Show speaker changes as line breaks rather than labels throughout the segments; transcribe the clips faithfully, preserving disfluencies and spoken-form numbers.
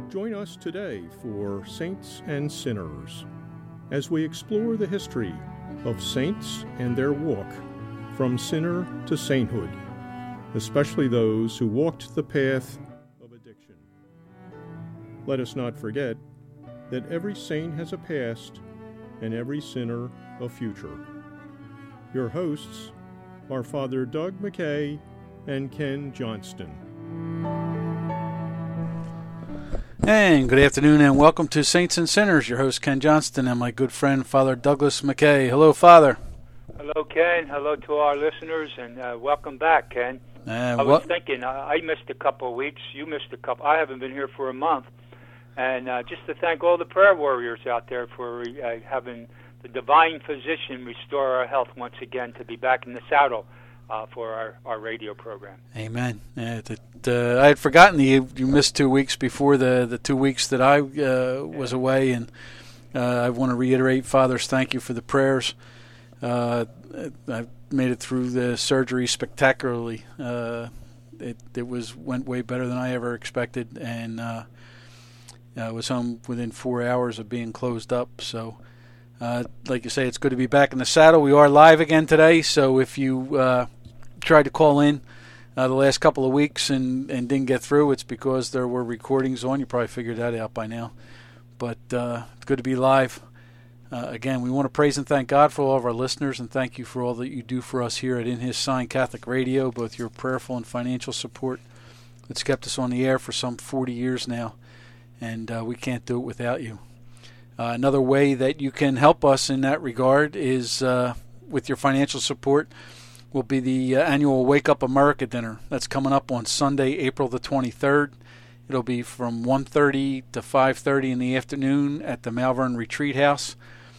Join us today for Saints and Sinners as we explore the history of saints and their walk from sinner to sainthood, especially those who walked the path of addiction. Let us not forget that every saint has a past and every sinner a future. Your hosts are Father Doug McKay and Ken Johnston.
And good afternoon and welcome to Saints and Sinners. Your host Ken Johnston and my good friend Father Douglas McKay. Hello, Father.
Hello, Ken. Hello to our listeners, and uh, welcome back, Ken.
Uh,
I was thinking, I, I missed a couple of weeks. You missed a couple. I haven't been here for a month. And uh, just to thank all the prayer warriors out there for uh, having the divine physician restore our health once again to be back in the saddle uh, for our, our radio program.
Amen. Yeah, that, uh, I had forgotten that you, you missed two weeks before the, the two weeks that I uh, was
yeah.
away. And uh, I want to reiterate, Father's thank you for the prayers. Uh, I made it through the surgery spectacularly. Uh, it it was went way better than I ever expected, and uh, I was home within four hours of being closed up. So, uh, like you say, it's good to be back in the saddle. We are live again today, so if you uh, tried to call in uh, the last couple of weeks and, and didn't get through, it's because there were recordings on. You probably figured that out by now. But uh, it's good to be live. Uh, again, we want to praise and thank God for all of our listeners, and thank you for all that you do for us here at In His Sign Catholic Radio, both your prayerful and financial support that's kept us on the air for some forty years now, and uh, we can't do it without you. Uh, another way that you can help us in that regard is uh, with your financial support will be the uh, annual Wake Up America dinner. That's coming up on Sunday, April the twenty-third. It'll be from one thirty to five thirty in the afternoon at the Malvern Retreat House.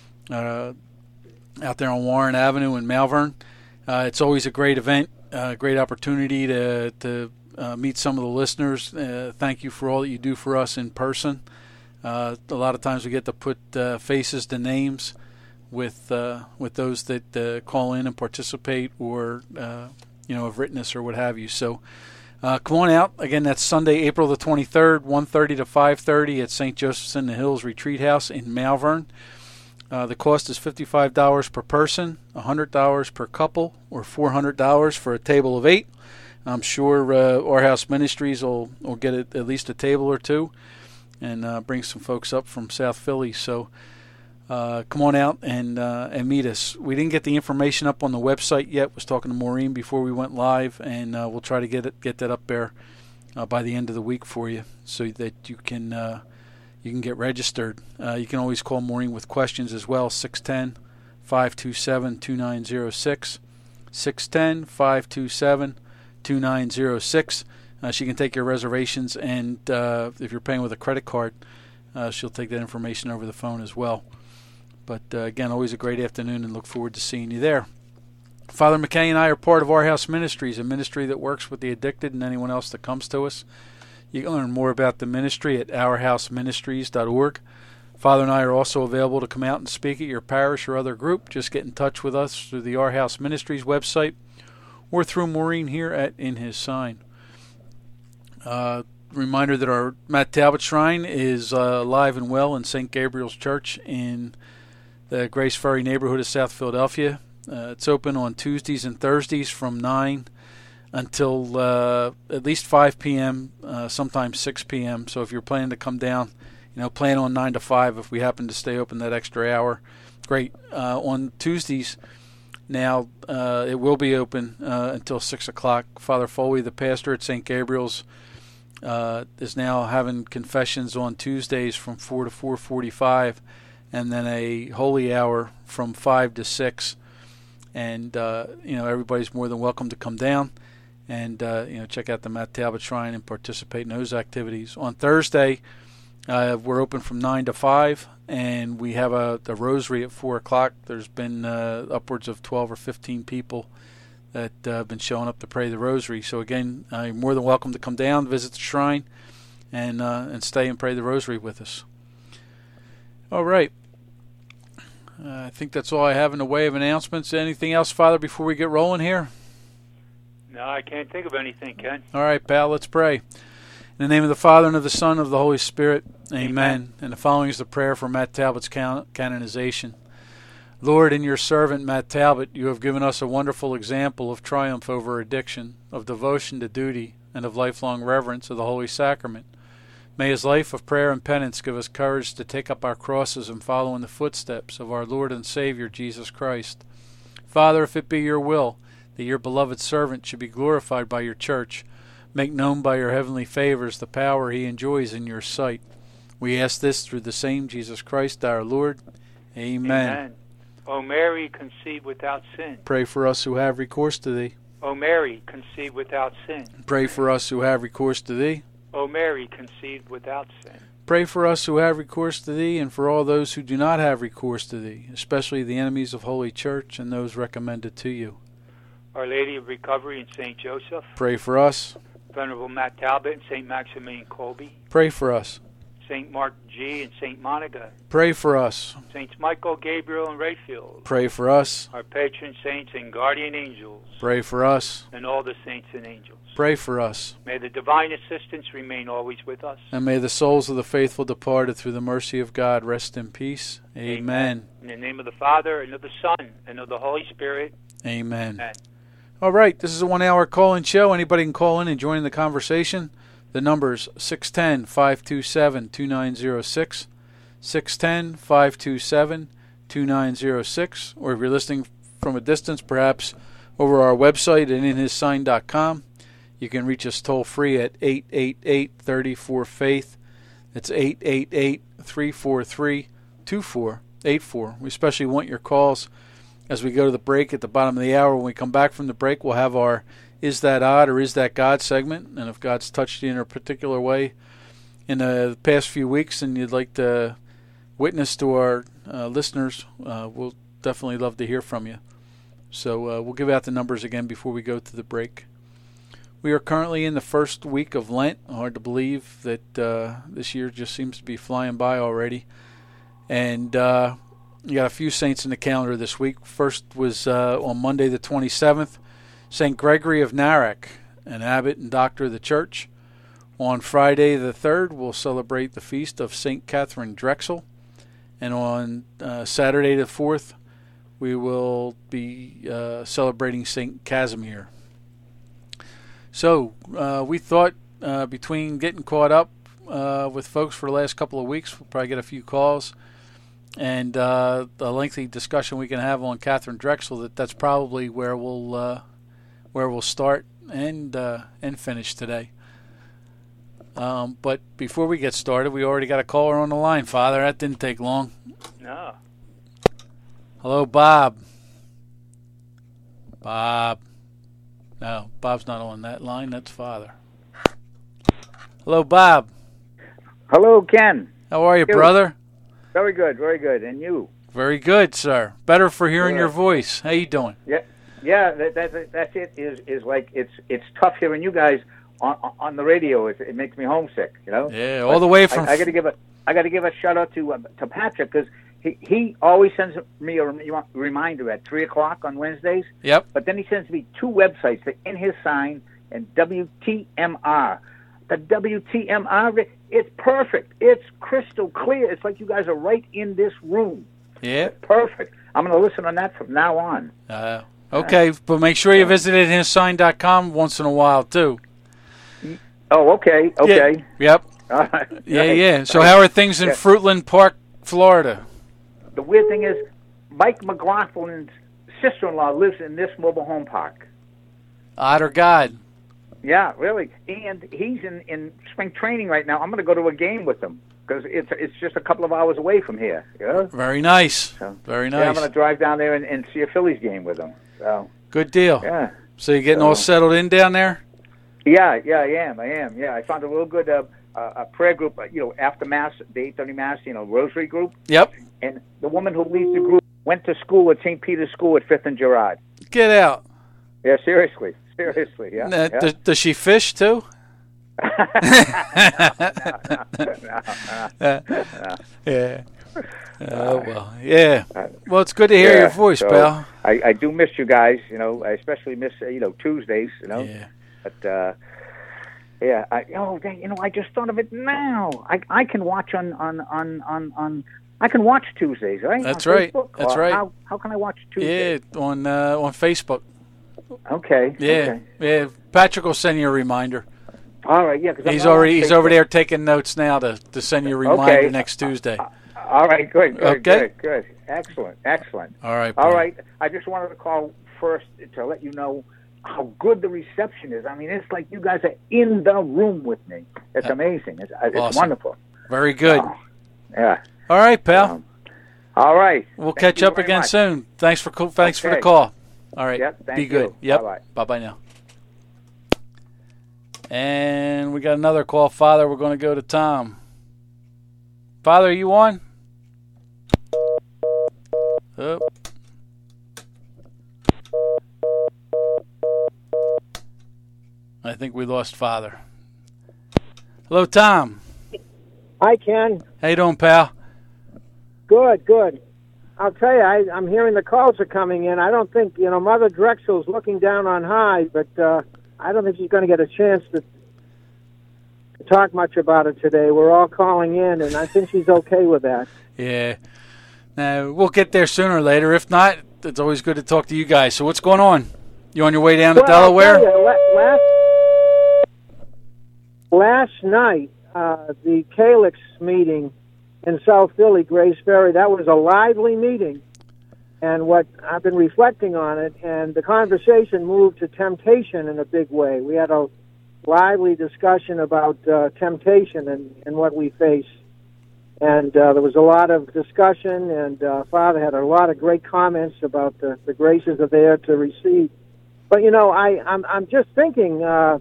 Uh, out there on Warren Avenue in Malvern. Uh, it's always a great event, a uh, great opportunity to to uh, meet some of the listeners. Uh, thank you for all that you do for us in person. Uh, a lot of times we get to put uh, faces to names with uh, with those that uh, call in and participate, or uh, you know, have written us or what have you. So uh, come on out. Again, that's Sunday, April the twenty-third, one thirty to five thirty at Saint Joseph's in the Hills Retreat House in Malvern. Uh, the cost is fifty-five dollars per person, one hundred dollars per couple, or four hundred dollars for a table of eight. I'm sure uh, Our House Ministries will, will get it, at least a table or two, and uh, bring some folks up from South Philly. So uh, come on out and uh, and meet us. We didn't get the information up on the website yet. I was talking to Maureen before we went live, and uh, we'll try to get it get that up there uh, by the end of the week for you, so that you can uh, you can get registered. Uh, you can always call Maureen with questions as well, six one zero, five two seven, two nine zero six, six one zero, five two seven, two nine zero six. Uh, she can take your reservations, and uh, if you're paying with a credit card, uh, she'll take that information over the phone as well. But uh, again, always a great afternoon, and look forward to seeing you there. Father McKay and I are part of Our House Ministries, a ministry that works with the addicted and anyone else that comes to us. You can learn more about the ministry at our house ministries dot org. Father and I are also available to come out and speak at your parish or other group. Just get in touch with us through the Our House Ministries website or through Maureen here at In His Sign. Uh, reminder that our Matt Talbot Shrine is uh, alive and well in Saint Gabriel's Church in the Grace Ferry neighborhood of South Philadelphia. Uh, it's open on Tuesdays and Thursdays from nine until uh, at least five p.m., uh, sometimes six p.m. So if you're planning to come down, you know, plan on nine to five if we happen to stay open that extra hour. Great. Uh, on Tuesdays, now uh, it will be open uh, until six o'clock. Father Foley, the pastor at Saint Gabriel's, uh, is now having confessions on Tuesdays from four to four forty-five, and then a holy hour from five to six. And, uh, you know, everybody's more than welcome to come down and, uh, you know, check out the Matt Talbot Shrine and participate in those activities. On Thursday, uh, we're open from nine to five, and we have a, a rosary at four o'clock. There's been uh, upwards of twelve or fifteen people that uh, have been showing up to pray the rosary. So, again, uh, you're more than welcome to come down, visit the shrine, and uh, and stay and pray the rosary with us. All right. Uh, I think that's all I have in the way of announcements. Anything else, Father, before we get rolling here?
No, I can't think of anything, Ken.
All right, pal, let's pray. In the name of the Father, and of the Son, and of the Holy Spirit. Amen. Amen. And the following is the prayer for Matt Talbot's can- canonization. Lord, in your servant Matt Talbot, you have given us a wonderful example of triumph over addiction, of devotion to duty, and of lifelong reverence of the Holy Sacrament. May his life of prayer and penance give us courage to take up our crosses and follow in the footsteps of our Lord and Savior, Jesus Christ. Father, if it be your will that your beloved servant should be glorified by your church, make known by your heavenly favors the power he enjoys in your sight. We ask this through the same Jesus Christ our Lord. Amen.
Amen. O Mary, conceived without sin.
Pray for us who have recourse to thee.
O Mary, conceived without sin.
Pray for us who have recourse to thee.
O Mary, conceived without sin.
Pray for us who have recourse to thee, and for all those who do not have recourse to thee, especially the enemies of Holy Church and those recommended to you.
Our Lady of Recovery and Saint Joseph.
Pray for us.
Venerable Matt Talbot and Saint Maximilian Kolbe.
Pray for us.
Saint Mark G. and Saint Monica.
Pray for us.
Saints Michael, Gabriel, and Raphael.
Pray for us.
Our patron saints and guardian angels.
Pray for us.
And all the saints and angels.
Pray for us.
May the divine assistance remain always with us.
And may the souls of the faithful departed through the mercy of God rest in peace. Amen. Amen.
In the name of the Father, and of the Son, and of the Holy Spirit.
Amen.
Amen.
All right, this is a one-hour call-in show. Anybody can call in and join in the conversation. The number's six one zero, five two seven, two nine zero six, six one zero, five two seven, two nine zero six, or if you're listening from a distance, perhaps over our website at in his sign dot com. You can reach us toll-free at eight eight eight, three four, faith. That's eight eight eight, three four three, two four eight four. We especially want your calls as we go to the break at the bottom of the hour. When we come back from the break, we'll have our Is That Odd or Is That God segment. And if God's touched you in a particular way in the past few weeks and you'd like to witness to our uh, listeners, uh, we'll definitely love to hear from you. So uh, we'll give out the numbers again before we go to the break. We are currently in the first week of Lent. Hard to believe that uh, this year just seems to be flying by already. And uh, you got a few saints in the calendar this week. First was uh, on Monday the twenty-seventh, Saint Gregory of Narek, an abbot and doctor of the church. On Friday the third, we'll celebrate the feast of Saint Catherine Drexel. And on uh, Saturday the fourth, we will be uh, celebrating Saint Casimir. So uh, we thought uh, between getting caught up uh, with folks for the last couple of weeks, we'll probably get a few calls, and uh, the lengthy discussion we can have on Catherine Drexel, that that's probably where we'll uh, where we'll start and uh, and finish today. Um, but before we get started, we already got a caller on the line, Father. That didn't take long.
No.
Hello, Bob. Bob. No, Bob's not on that line. That's Father. Hello, Bob.
Hello, Ken.
How are you,
you.
brother?
Very good, very good. And you?
Very good, sir. Better for hearing
yeah.
your voice. How you doing?
Yeah, yeah. That, that, that's it. Is is like it's it's tough hearing you guys on on the radio. It, it makes me homesick. You know.
Yeah, all the way from.
I, I got to give a I got to give a shout out to uh, to Patrick because he he always sends me a reminder at three o'clock on Wednesdays.
Yep.
But then he sends me two websites: the In His Sign and W T M R. The W T M R, it's perfect. It's crystal clear. It's like you guys are right in this room.
Yeah.
It's perfect. I'm going to listen on that from now on.
Uh, okay, but make sure you visit in his sign dot com once in a while, too.
Oh, okay, okay.
Yeah. Yep.
All right.
Yeah,
right.
yeah. So how are things in
yeah.
Fruitland Park, Florida?
The weird thing is, Mike McLaughlin's sister-in-law lives in this mobile home park.
Otter God.
Yeah, really. And he's in, in spring training right now. I'm going to go to a game with him because it's it's just a couple of hours away from here. Yeah?
Very nice.
So,
Very nice.
Yeah, I'm going to drive down there and, and see a Phillies game with him. So
good deal.
Yeah.
So you're getting
so,
all settled in down there?
Yeah, yeah, I am. I am. Yeah, I found a real good uh, uh, a prayer group, uh, you know, after Mass, the eight thirty Mass, you know, Rosary group.
Yep.
And the woman who leads the group went to school at Saint Peter's School at Fifth and Girard.
Get out.
Yeah, seriously. Seriously, yeah.
Uh,
yeah.
Does, does she fish, too?
no, no, no, no.
Yeah. Oh, well, yeah. Well, it's good to hear
yeah,
your voice,
so
pal.
I, I do miss you guys, you know. I especially miss, uh, you know, Tuesdays, you know.
Yeah.
But, uh, Yeah. I, oh, you know, I just thought of it now. I I can watch on on on on, on I can watch Tuesdays, right?
That's
on
right.
Facebook?
That's
Or
right.
How how can I watch Tuesdays?
Yeah, on uh, on Facebook.
Okay.
Yeah,
Okay.
yeah. Patrick will send you a reminder.
All right. Yeah. 'Cause I'm
He's
not on
already he's over
Facebook.
there taking notes now to, to send you a reminder
Okay.
next Tuesday.
All right. Good. Good.
Okay.
Good. Good. Excellent. Excellent.
All right.
All
Paul.
right. I just wanted to call first to let you know how good the reception is. I mean, it's like you guys are in the room with me. It's amazing. It's, it's
Awesome.
wonderful.
Very good.
Oh, yeah.
All right, pal.
Um, all right.
We'll
Thank
catch
you
up
very
again
much.
soon. Thanks for co- thanks for the
Okay.
call. All right.
Yep, thank
Be good.
you.
Yep.
Bye-bye.
Bye bye now. And we got another call, Father. We're going to go to Tom. Father, are you on? Oh. I think we lost Father. Hello, Tom.
Hi, Ken.
How you doing, pal?
Good, good. I'll tell you, I, I'm hearing the calls are coming in. I don't think, you know, Mother Drexel's looking down on high, but uh, I don't think she's going to get a chance to, to talk much about it today. We're all calling in, and I think she's okay with that.
Yeah. Now, we'll get there sooner or later. If not, it's always good to talk to you guys. So what's going on? You on your way down to
Well, I'll
Delaware?
tell you, la- last, last night, uh, the Calix meeting in South Philly, Grace Ferry, that was a lively meeting. And what I've been reflecting on it, and the conversation moved to temptation in a big way. We had a lively discussion about uh, temptation and, and what we face. And uh, there was a lot of discussion, and uh, Father had a lot of great comments about the, the graces are there to receive. But, you know, I, I'm, I'm just thinking, uh,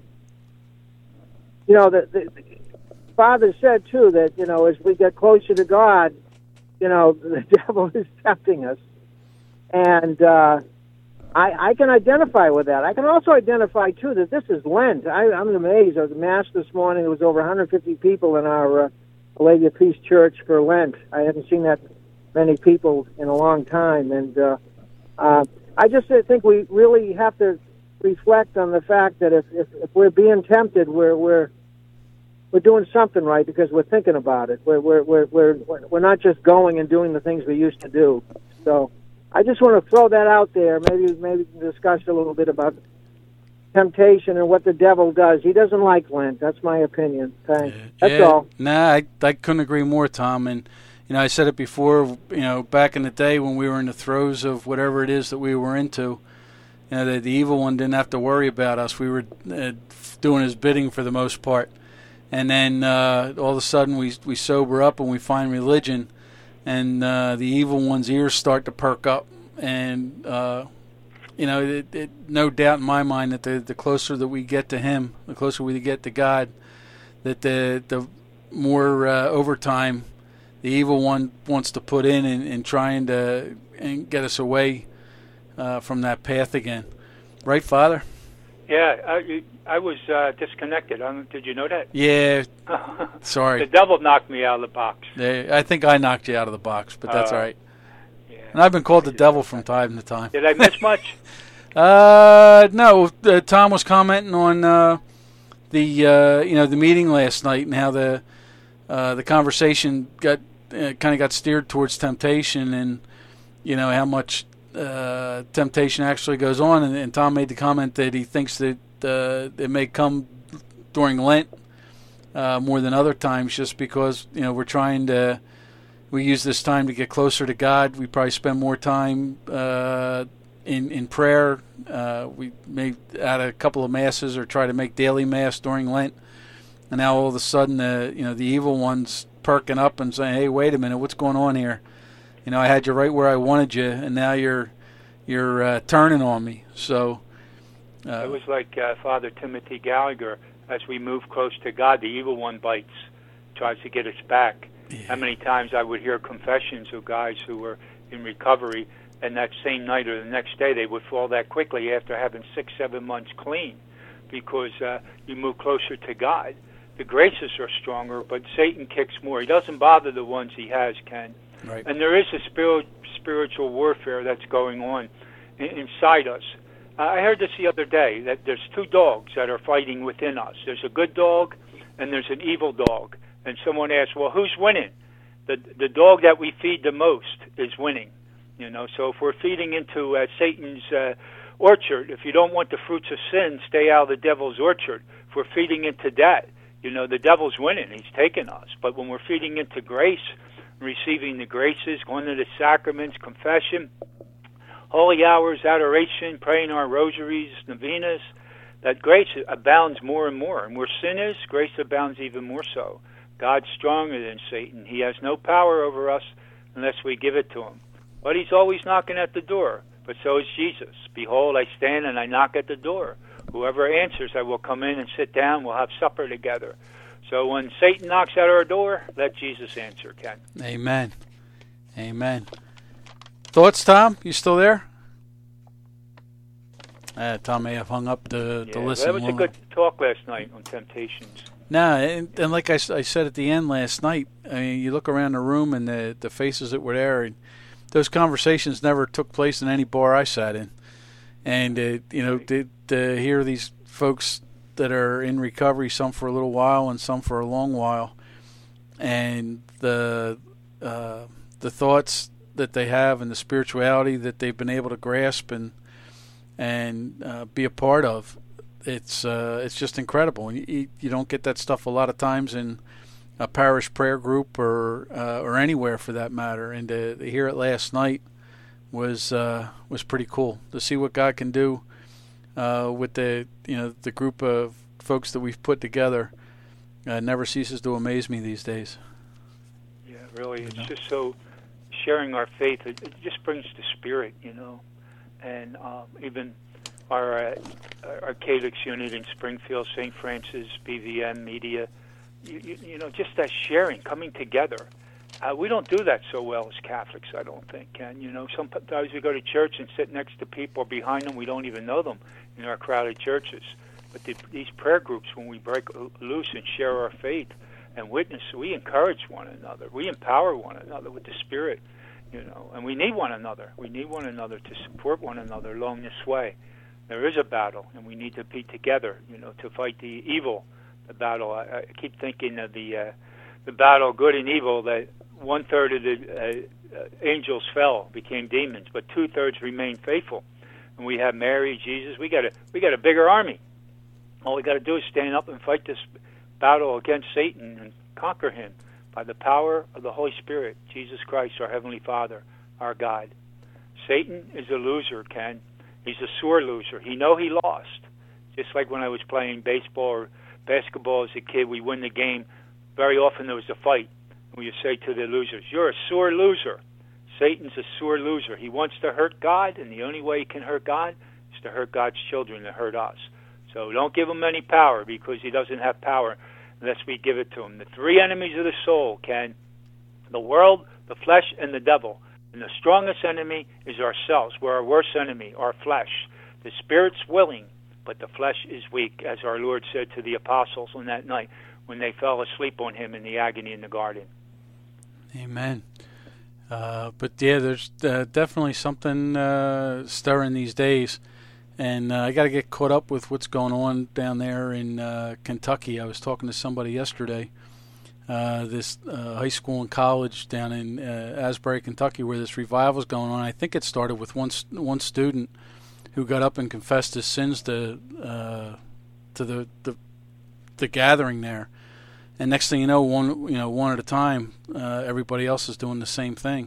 you know, that the, Father said, too, that, you know, as we get closer to God, you know, the devil is tempting us. And uh, I, I can identify with that. I can also identify, too, that this is Lent. I, I'm amazed. At the Mass this morning, there was over one hundred fifty people in our uh, Lady of Peace Church for Lent. I haven't seen that many people in a long time. And uh, uh, I just think we really have to reflect on the fact that if, if, if we're being tempted, we're we're we're doing something right because we're thinking about it. We're we're we're we're we're not just going and doing the things we used to do. So I just want to throw that out there. Maybe maybe we can discuss a little bit about temptation and what the devil does. He doesn't like Lent. That's my opinion. Thanks.
Yeah,
That's
yeah.
all.
Nah, I, I couldn't agree more, Tom. And, you know, I said it before, you know, back in the day when we were in the throes of whatever it is that we were into, you know, the, the evil one didn't have to worry about us. We were uh, doing his bidding for the most part. And then uh, all of a sudden we we sober up and we find religion, and uh, the evil one's ears start to perk up. And, uh, you know, it, it, no doubt in my mind that the, the closer that we get to him, the closer we get to God, that the the more uh, overtime the evil one wants to put in in, in trying to and get us away uh, from that path again. Right, Father?
Yeah, I, I was uh, disconnected. Um, did you know that?
Yeah.
The
Sorry.
devil knocked me out of the box.
They, I think I knocked you out of the box, but that's
Uh,
all right.
Yeah.
And I've been called the devil from time to time.
Did I miss much?
Uh, no. Uh, Tom was commenting on uh, the uh, you know the meeting last night and how the uh, the conversation got uh, kind of got steered towards temptation, and you know how much uh, temptation actually goes on. And, and Tom made the comment that he thinks that uh, it may come during Lent uh, more than other times, just because you know we're trying to. We use this time to get closer to God. We probably spend more time uh, in in prayer. Uh, we may add a couple of masses or try to make daily mass during Lent. And now all of a sudden, uh, you know, the evil one's perking up and saying, "Hey, wait a minute, what's going on here? You know, I had you right where I wanted you, and now you're you're uh, turning on me." So uh,
It was like uh, Father Timothy Gallagher. As we move close to God, the evil one bites, tries to get us back.
Yeah.
How many times I would hear confessions of guys who were in recovery, and that same night or the next day they would fall that quickly after having six, seven months clean, because uh, you move closer to God. The graces are stronger, but Satan kicks more. He doesn't bother the ones he has, Ken.
right.
And there is a spirit, spiritual warfare that's going on in, inside us. I heard this the other day, that there's two dogs that are fighting within us. There's a good dog and there's an evil dog. And someone asked, well, who's winning? The the dog that we feed the most is winning. You know, so if we're feeding into uh, Satan's uh, orchard, if you don't want the fruits of sin, stay out of the devil's orchard. If we're feeding into that, you know, the devil's winning. He's taking us. But when we're feeding into grace, receiving the graces, going to the sacraments, confession, holy hours, adoration, praying our rosaries, novenas, that grace abounds more and more. And where sin is, grace abounds even more so. God's stronger than Satan. He has no power over us unless we give it to him. But he's always knocking at the door. But so is Jesus. Behold, I stand and I knock at the door. Whoever answers, I will come in and sit down. We'll have supper together. So when Satan knocks at our door, let Jesus answer, Ken.
Amen. Amen. Thoughts, Tom? You still there? Uh, Tom may have hung up the,
yeah,
the listen.
That was a good talk last night on temptations.
No, and, and like I, I said at the end last night, I mean, you look around the room and the, the faces that were there, and those conversations never took place in any bar I sat in. And, uh, you know, to, to hear these folks that are in recovery, some for a little while and some for a long while, and the uh, the thoughts that they have and the spirituality that they've been able to grasp and and uh, be a part of, it's uh, it's just incredible. And you, you don't get that stuff a lot of times in a parish prayer group or uh, or anywhere for that matter. And to, to hear it last night was uh, was pretty cool to see what God can do uh, with the you know the group of folks that we've put together. Uh, never ceases to amaze me these days.
Yeah, really,
You
it's
know?
just so sharing our faith. It, it just brings the spirit, you know, and um, even our uh, our Calyx unit in Springfield, Saint Francis, B V M Media. You, you, you know, just that sharing, coming together. Uh, we don't do that so well as Catholics, I don't think. And, you know, sometimes we go to church and sit next to people behind them, we don't even know them in our crowded churches. But the, these prayer groups, when we break loose and share our faith and witness, we encourage one another. We empower one another with the Spirit, you know, and we need one another. We need one another to support one another along this way. There is a battle, and we need to be together, you know, to fight the evil. The battle. I, I keep thinking of the uh, the battle, good and evil. That one third of the uh, uh, angels fell, became demons, but two thirds remained faithful. And we have Mary, Jesus. We got a we got a bigger army. All we got to do is stand up and fight this battle against Satan and conquer him by the power of the Holy Spirit, Jesus Christ, our Heavenly Father, our God. Satan is a loser, Ken. He's a sore loser. He know he lost. Just like when I was playing baseball or basketball as a kid, we win the game. Very often there was a fight. And we say to the losers, you're a sore loser. Satan's a sore loser. He wants to hurt God, and the only way he can hurt God is to hurt God's children, to hurt us. So don't give him any power, because he doesn't have power unless we give it to him. The three enemies of the soul, Ken, the world, the flesh, and the devil. And the strongest enemy is ourselves. We're our worst enemy, our flesh. The spirit's willing, but the flesh is weak, as our Lord said to the apostles on that night when they fell asleep on him in the agony in the garden.
Amen. Uh, but yeah, there's uh, definitely something uh, stirring these days. And uh, I got to get caught up with what's going on down there in uh, Kentucky. I was talking to somebody yesterday, uh, this uh, high school and college down in uh, Asbury, Kentucky, where this revival is going on. I think it started with one one student who got up and confessed his sins to uh, to the, the the gathering there. And next thing you know, one you know one at a time, uh, everybody else is doing the same thing,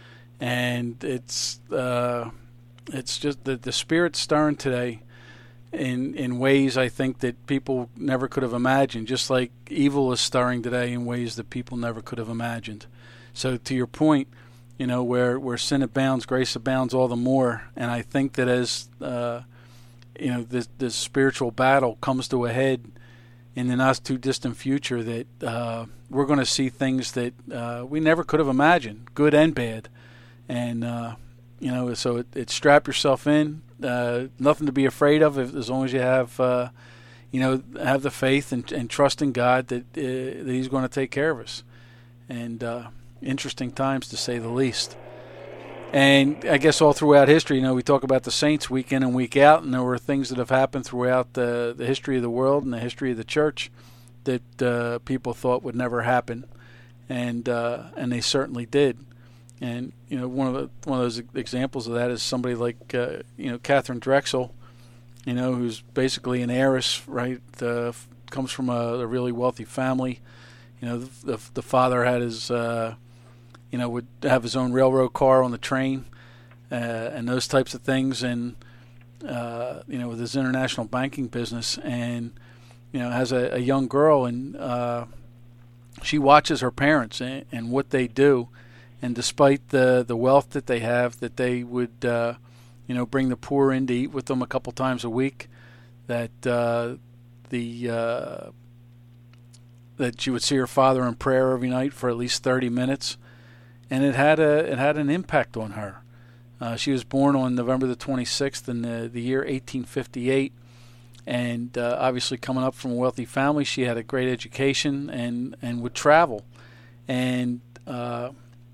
and it's. Uh, It's just the the spirit's stirring today in in ways I think that people never could have imagined, just like evil is stirring today in ways that people never could have imagined. So to your point, you know, where, where sin abounds, grace abounds all the more. And I think that as, uh, you know, this, this spiritual battle comes to a head in the not too distant future, that uh, we're going to see things that uh, we never could have imagined, good and bad. And, uh, you know, so it, it strap yourself in. Uh, nothing to be afraid of, if, as long as you have, uh, you know, have the faith and, and trust in God that, uh, that He's going to take care of us. And uh, interesting times, to say the least. And I guess all throughout history, you know, we talk about the saints week in and week out, and there were things that have happened throughout the, the history of the world and the history of the church that uh, people thought would never happen, and uh, and they certainly did. And you know, one of the one of those examples of that is somebody like uh, you know Catherine Drexel, you know, who's basically an heiress, right? Uh, comes from a, a really wealthy family. You know, the the, the father had his uh, you know would have his own railroad car on the train, uh, and those types of things, and uh, you know, with his international banking business, and you know, has a, a young girl, and uh, she watches her parents and, and what they do. And despite the, the wealth that they have, that they would, uh, you know, bring the poor in to eat with them a couple times a week, that uh, the uh, that she would see her father in prayer every night for at least thirty minutes, and it had a it had an impact on her. Uh, she was born on November the twenty-sixth in the, the year eighteen fifty-eight, and uh, obviously coming up from a wealthy family, she had a great education and, and would travel, and uh,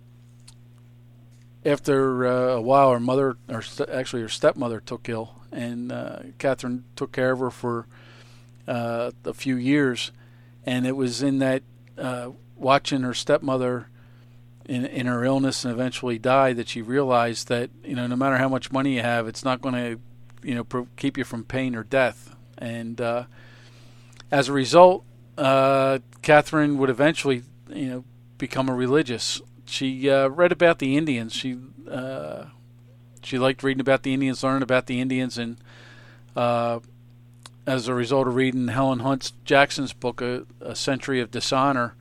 after uh, a while, her mother, or st- actually her stepmother, took ill, and uh, Catherine took care of her for uh, a few years. And it was in that uh, watching her stepmother in in her illness and eventually die that she realized that, you know, no matter how much money you have, it's not going to, you know, pro- keep you from pain or death. And uh, as a result, uh, Catherine would eventually, you know, become a religious. She uh, read about the Indians. She uh, she liked reading about the Indians, learning about the Indians, and uh, as a result of reading Helen Hunt Jackson's book, A, a Century of Dishonor,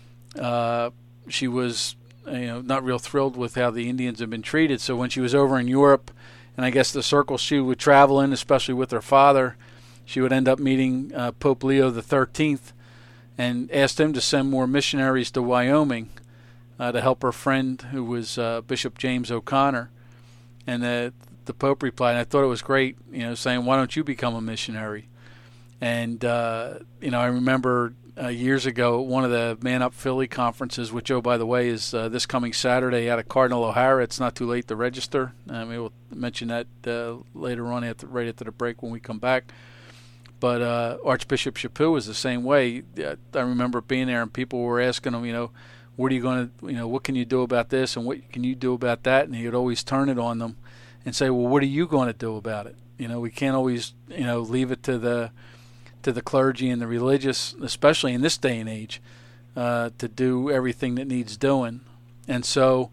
uh, she was, you know, not real thrilled with how the Indians had been treated. So when she was over in Europe, and I guess the circles she would travel in, especially with her father, she would end up meeting uh, Pope Leo the thirteenth, and asked him to send more missionaries to Wyoming. Uh, to help her friend, who was uh, Bishop James O'Connor. And the, the Pope replied, and I thought it was great, you know, saying, why don't you become a missionary? And, uh, you know, I remember uh, years ago, one of the Man Up Philly conferences, which, oh, by the way, is uh, this coming Saturday out of Cardinal O'Hara. It's not too late to register. I mean, we'll mention that uh, later on, after, right after the break when we come back. But uh, Archbishop Chaput was the same way. I remember being there, and people were asking him, you know, what are you going to, you know, what can you do about this and what can you do about that? And he would always turn it on them and say, well, what are you going to do about it? You know, we can't always, you know, leave it to the to the clergy and the religious, especially in this day and age, uh, to do everything that needs doing. And so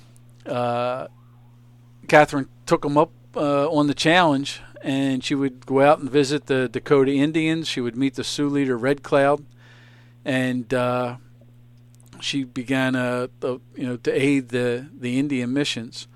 uh, Catherine took them up uh, on the challenge, and she would go out and visit the Dakota Indians. She would meet the Sioux leader Red Cloud, and uh, she began, uh, uh, you know, to aid the, the Indian missions.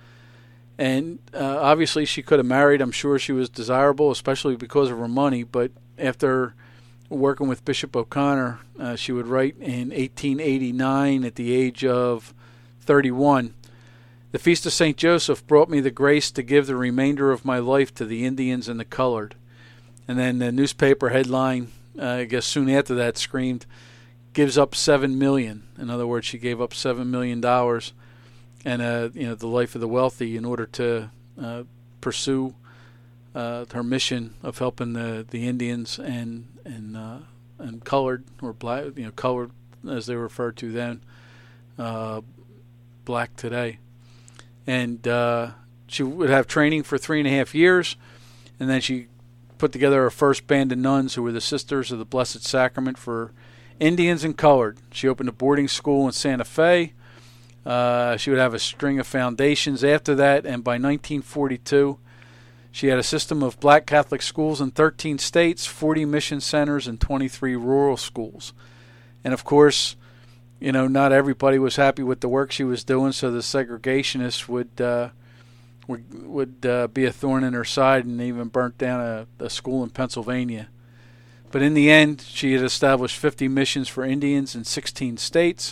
And uh, obviously she could have married. I'm sure she was desirable, especially because of her money. But after working with Bishop O'Connor, uh, she would write in eighteen eighty-nine at the age of thirty-one, the Feast of Saint Joseph brought me the grace to give the remainder of my life to the Indians and the colored. And then the newspaper headline, uh, I guess soon after that, screamed, gives up seven million. In other words, she gave up seven million dollars and uh, you know, the life of the wealthy in order to uh, pursue uh, her mission of helping the, the Indians and and uh, and colored or black, you know, colored as they were referred to then, uh, black today. And uh, she would have training for three and a half years, and then she put together her first band of nuns who were the Sisters of the Blessed Sacrament for Indians and colored. She opened a boarding school in Santa Fe. Uh, she would have a string of foundations after that, and by nineteen forty-two, she had a system of black Catholic schools in thirteen states, forty mission centers, and twenty-three rural schools. And of course, you know, not everybody was happy with the work she was doing, so the segregationists would uh, would, would uh, be a thorn in her side, and even burnt down a, a school in Pennsylvania. But in the end, she had established fifty missions for Indians in sixteen states,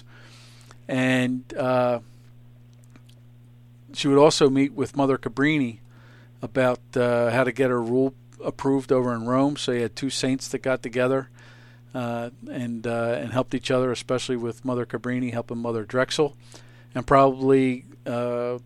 and uh, she would also meet with Mother Cabrini about uh, how to get her rule approved over in Rome. So you had two saints that got together uh, and uh, and helped each other, especially with Mother Cabrini helping Mother Drexel, and probably uh,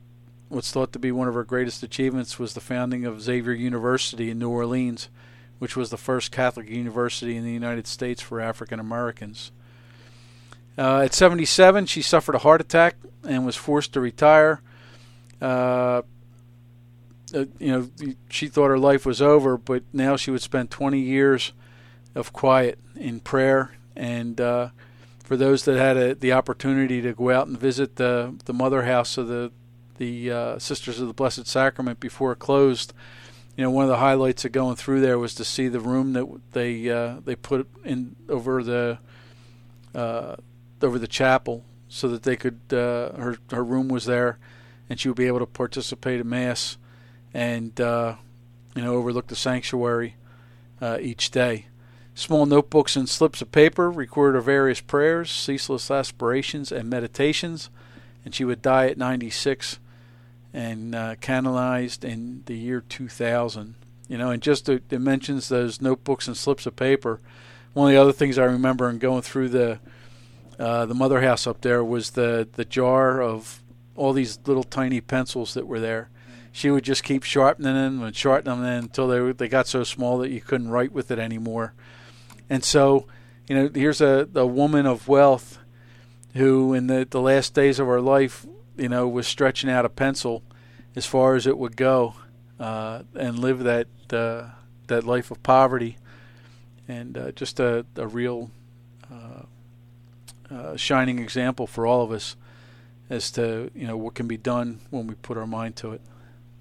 what's thought to be one of her greatest achievements was the founding of Xavier University in New Orleans, which was the first Catholic university in the United States for African Americans. Uh, at seventy-seven, she suffered a heart attack and was forced to retire. Uh, uh, you know, she thought her life was over, but now she would spend twenty years of quiet in prayer. And uh, for those that had a, the opportunity to go out and visit the the mother house of the the uh, Sisters of the Blessed Sacrament before it closed, you know, one of the highlights of going through there was to see the room that they uh, they put in over the uh, over the chapel, so that they could uh, her her room was there, and she would be able to participate in Mass and uh, you know, overlook the sanctuary uh, each day. Small notebooks and slips of paper recorded her various prayers, ceaseless aspirations, and meditations, and she would die at ninety-six and uh, canonized in the year two thousand. You know, and just to, it mentions those notebooks and slips of paper. One of the other things I remember in going through the uh, the mother house up there was the the jar of all these little tiny pencils that were there. She would just keep sharpening them and sharpening them until they they got so small that you couldn't write with it anymore. And so, you know, here's a, a woman of wealth who, in the, the last days of her life, you know, was stretching out a pencil as far as it would go, uh, and live that uh, that life of poverty, and uh, just a, a real uh, uh, shining example for all of us as to, you know, what can be done when we put our mind to it.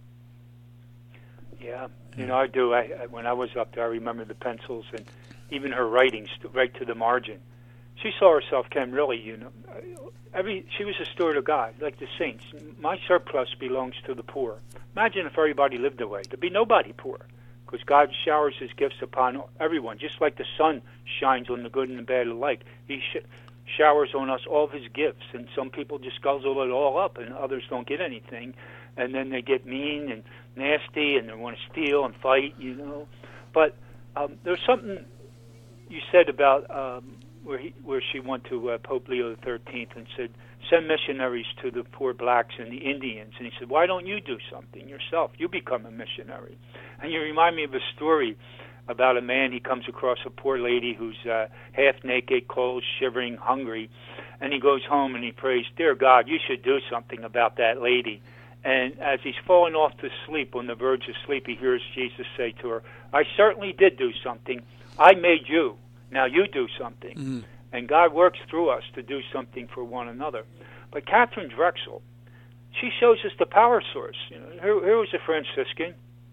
Yeah, you know, I do. I, I when I was up there, I remember the pencils and even her writing right to the margin. She saw herself, Ken, really, you know, every she was a steward of God, like the saints. My surplus belongs to the poor. Imagine if everybody lived that way. There'd be nobody poor, because God showers his gifts upon everyone, just like the sun shines on the good and the bad alike. He sh- showers on us all of his gifts, and some people just guzzle it all up, and others don't get anything, and then they get mean and nasty, and they want to steal and fight, you know. But um, there's something you said about um, where he, where she went to uh, Pope Leo the thirteenth and said, send missionaries to the poor blacks and the Indians. And he said, why don't you do something yourself? You become a missionary. And you remind me of a story about a man. He comes across a poor lady who's uh, half naked, cold, shivering, hungry. And he goes home and he prays, dear God, you should do something about that lady. And as he's falling off to sleep, on the verge of sleep, he hears Jesus say to her, I certainly did do something. I made you. Now you do something. Mm-hmm. And God works through us to do something for one another. But Catherine Drexel, she shows us the power source. You know, here, here was a Franciscan,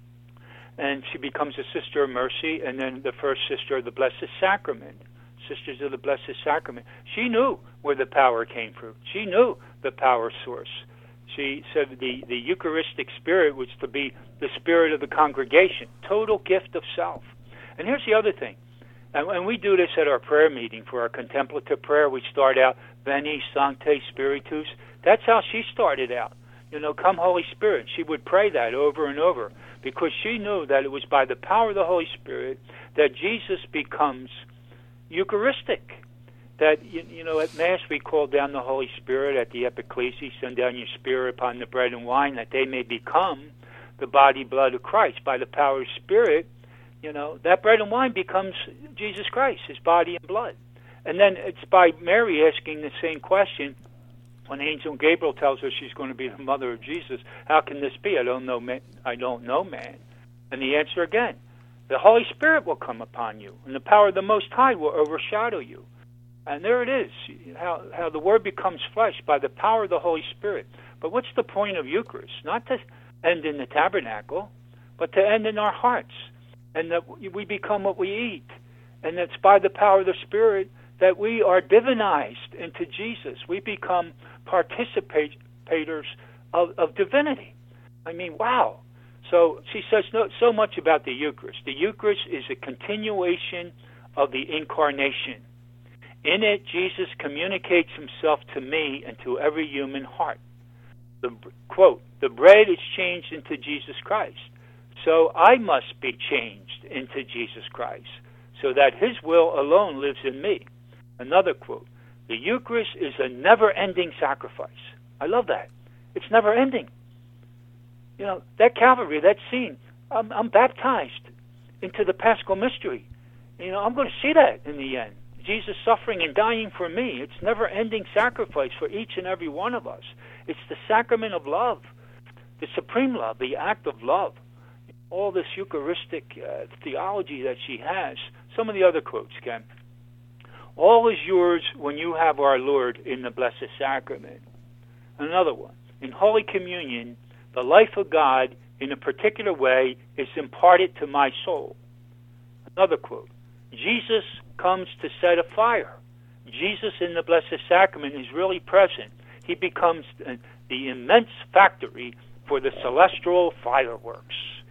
and she becomes a Sister of Mercy, and then the first Sister of the Blessed Sacrament, Sisters of the Blessed Sacrament. She knew where the power came from. She knew the power source. She said the, the Eucharistic Spirit was to be the spirit of the congregation, total gift of self. And here's the other thing. And, and we do this at our prayer meeting for our contemplative prayer. We start out, Veni Sancte Spiritus. That's how she started out. You know, come Holy Spirit. She would pray that over and over because she knew that it was by the power of the Holy Spirit that Jesus becomes Eucharistic. That, you, you know, at Mass we call down the Holy Spirit at the Epiclesis, send down your Spirit upon the bread and wine, that they may become the body, blood of Christ. By the power of Spirit, you know, that bread and wine becomes Jesus Christ, his body and blood. And then it's by Mary asking the same question when Angel Gabriel tells her she's going to be the mother of Jesus. How can this be? I don't know man. I don't know man. And the answer again, the Holy Spirit will come upon you, and the power of the Most High will overshadow you. And there it is, how, how the Word becomes flesh by the power of the Holy Spirit. But what's the point of Eucharist? Not to end in the tabernacle, but to end in our hearts. And that we become what we eat. And it's by the power of the Spirit that we are divinized into Jesus. We become participators of, of divinity. I mean, wow. So she says no, so much about the Eucharist. The Eucharist is a continuation of the Incarnation. In it, Jesus communicates himself to me and to every human heart. The, quote, the bread is changed into Jesus Christ. So I must be changed into Jesus Christ, so that his will alone lives in me. Another quote, the Eucharist is a never-ending sacrifice. I love that. It's never-ending. You know, that Calvary, that scene, I'm, I'm baptized into the Paschal mystery. You know, I'm going to see that in the end. Jesus suffering and dying for me. It's never-ending sacrifice for each and every one of us. It's the sacrament of love, the supreme love, the act of love. All this Eucharistic uh, theology that she has. Some of the other quotes, Ken. All is yours when you have our Lord in the Blessed Sacrament. Another one. In Holy Communion, the life of God in a particular way is imparted to my soul. Another quote. Jesus comes to set a fire. Jesus in the Blessed Sacrament is really present. He becomes the immense factory for the celestial fireworks.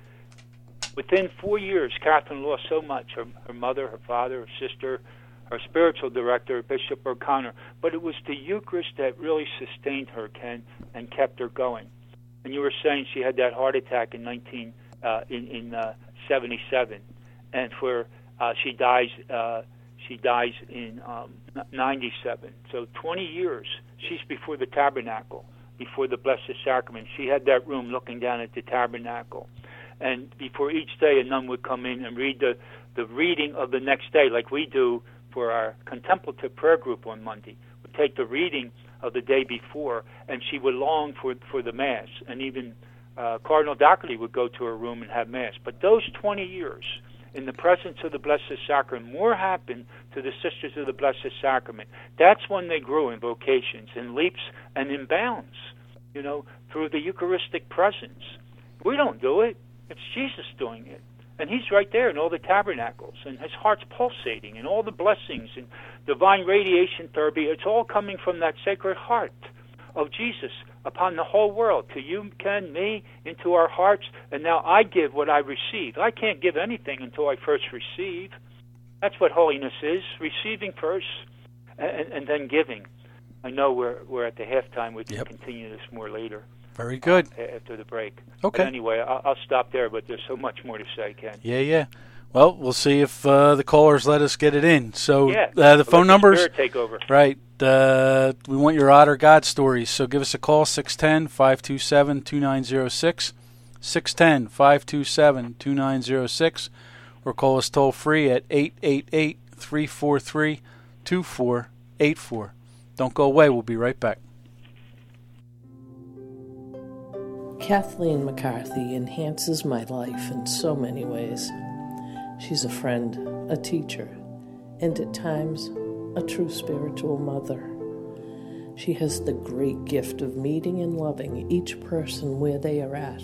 Within four years, Catherine lost so much, her, her mother, her father, her sister, her spiritual director, Bishop O'Connor. But it was the Eucharist that really sustained her, Ken, and kept her going. And you were saying she had that heart attack in nineteen uh, in in uh, seventy-seven, and for uh, she dies uh, she dies in um, ninety-seven. So twenty years she's before the tabernacle, before the Blessed Sacrament. She had that room looking down at the tabernacle, and before each day a nun would come in and read the the reading of the next day, like we do for our contemplative prayer group on Monday. We'd take the reading of the day before, and she would long for for the Mass, and even uh, Cardinal Doherty would go to her room and have Mass. But those twenty years in the presence of the Blessed Sacrament, more happened to the Sisters of the Blessed Sacrament. That's when they grew in vocations, in leaps and in bounds, you know, through the Eucharistic presence. We don't do it. It's Jesus doing it. And he's right there in all the tabernacles, and his heart's pulsating, and all the blessings and divine radiation therapy. It's all coming from that sacred heart of Jesus upon the whole world, to you, Ken, me, into our hearts. And now I give what I receive. I can't give anything until I first receive. That's what holiness is, receiving first and, and then giving. I know we're we're at the halftime. We can yep. continue this more later.
Very good.
Uh, after the break.
Okay.
But anyway, I'll, I'll stop there, but there's so much more to say, Ken.
Yeah, yeah. Well, we'll see if uh, the callers let us get it in. So
yeah.
uh, the phone numbers.
The take over.
Right. Uh, we want your odd or God stories. So give us a call, six one zero, five two seven, two nine zero six, six one zero, five two seven, two nine zero six, or call us toll free at eight eight eight, three four three, two four eight four. Don't go away. We'll be right back.
Kathleen McCarthy enhances my life in so many ways. She's a friend, a teacher, and at times, a true spiritual mother. She has the great gift of meeting and loving each person where they are at.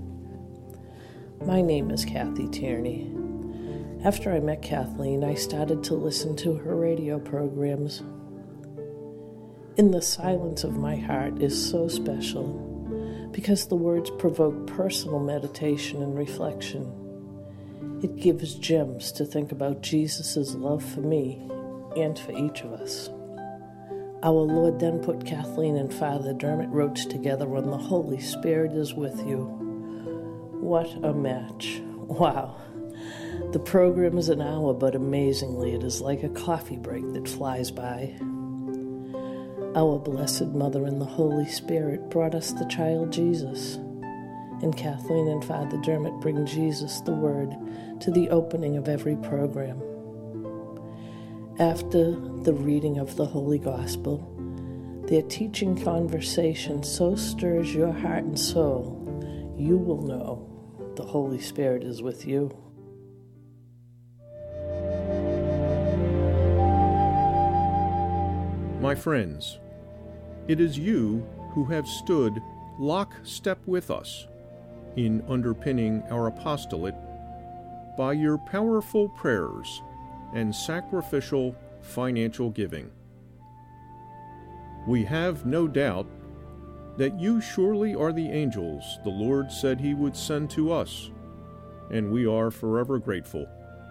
My name is Kathy Tierney. After I met Kathleen, I started to listen to her radio programs. In the Silence of My Heart is so special because the words provoke personal meditation and reflection. It gives gems to think about Jesus' love for me and for each of us. Our Lord then put Kathleen and Father Dermot Roach together on The Holy Spirit is With You. What a match. Wow. The program is an hour, but amazingly it is like a coffee break that flies by. Our Blessed Mother and the Holy Spirit brought us the child Jesus, and Kathleen and Father Dermot bring Jesus, the Word, to the opening of every program. After the reading of the Holy Gospel, their teaching conversation so stirs your heart and soul, you will know the Holy Spirit is with you.
My friends, it is you who have stood lockstep with us in underpinning our apostolate by your powerful prayers and sacrificial financial giving. We have no doubt that you surely are the angels the Lord said he would send to us, and we are forever grateful.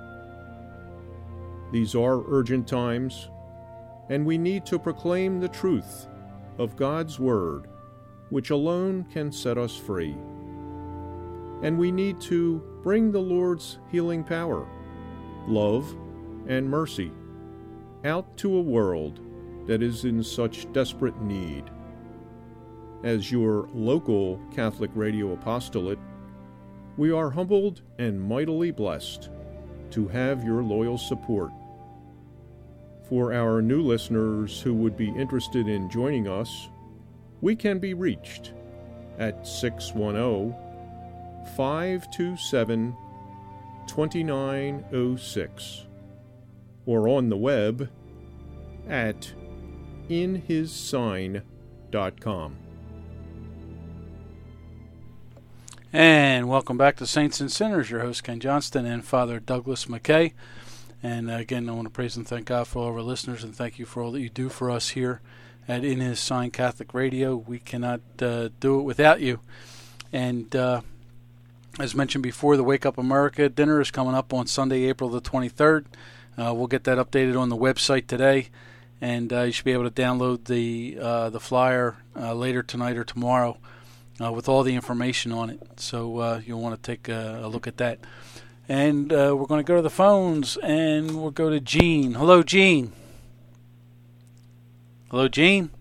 These are urgent times, and we need to proclaim the truth of God's Word, which alone can set us free. And we need to bring the Lord's healing power, love, and mercy out to a world that is in such desperate need. as your local Catholic radio apostolate, we are humbled and mightily blessed to have your loyal support. For our new listeners who would be interested in joining us, we can be reached at six one zero, five two seven, two nine zero six or on the web at in his sign dot com.
And welcome back to Saints and Sinners. Your host, Ken Johnston, and Father Douglas McKay. And uh, again, I want to praise and thank God for all of our listeners, and thank you for all that you do for us here at In His Sign Catholic Radio. We cannot uh, do it without you. And uh, as mentioned before, the Wake Up America dinner is coming up on Sunday, April the twenty-third. Uh, we'll get that updated on the website today, and uh, you should be able to download the uh, the flyer uh, later tonight or tomorrow uh, with all the information on it. So uh, you'll want to take a, a look at that. And uh, we're going to go to the phones, and we'll go to Gene. Hello, Gene. Hello, Gene.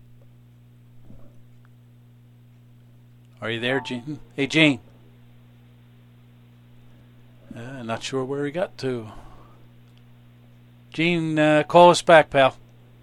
Are you there, Gene? Hey, Gene. Uh, not sure where he got to. Gene, uh, call us back, pal.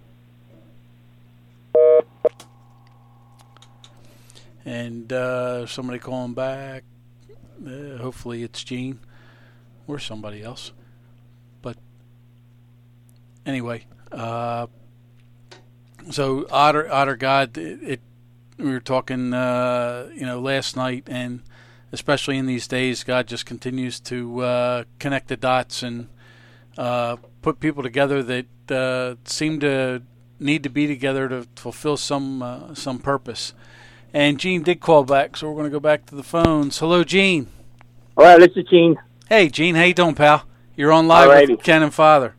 And uh, somebody calling back. Uh, hopefully it's Gene or somebody else. But anyway, uh, so Otter, Otter God, it, it we were talking, uh, you know, last night, and especially in these days, God just continues to uh, connect the dots and uh, put people together that uh, seem to need to be together to fulfill some uh, some purpose. And Gene did call back, so we're going to go back to the phones. Hello, Gene.
All right, this is Gene.
Hey, Gene, how you doing, pal? You're on live
Alrighty.
with Ken and Father.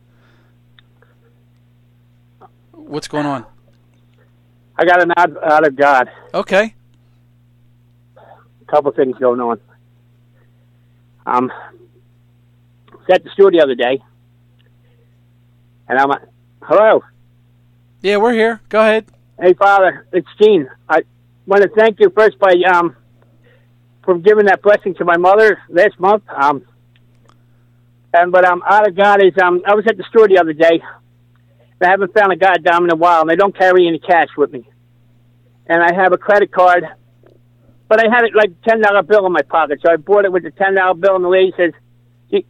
What's going on?
I got an out, out of God.
Okay.
A couple things going on. Um, I was at the store the other day, and I'm like, hello.
Yeah, we're here. Go ahead.
Hey, Father, it's Gene. I want to thank you first by um for giving that blessing to my mother last month. Um, and but um, out of God is um, I was at the store the other day. I haven't found a goddamn in a while, and I don't carry any cash with me. And I have a credit card, but I had it like ten dollar bill in my pocket, so I bought it with the ten dollar bill, and the lady says, "Do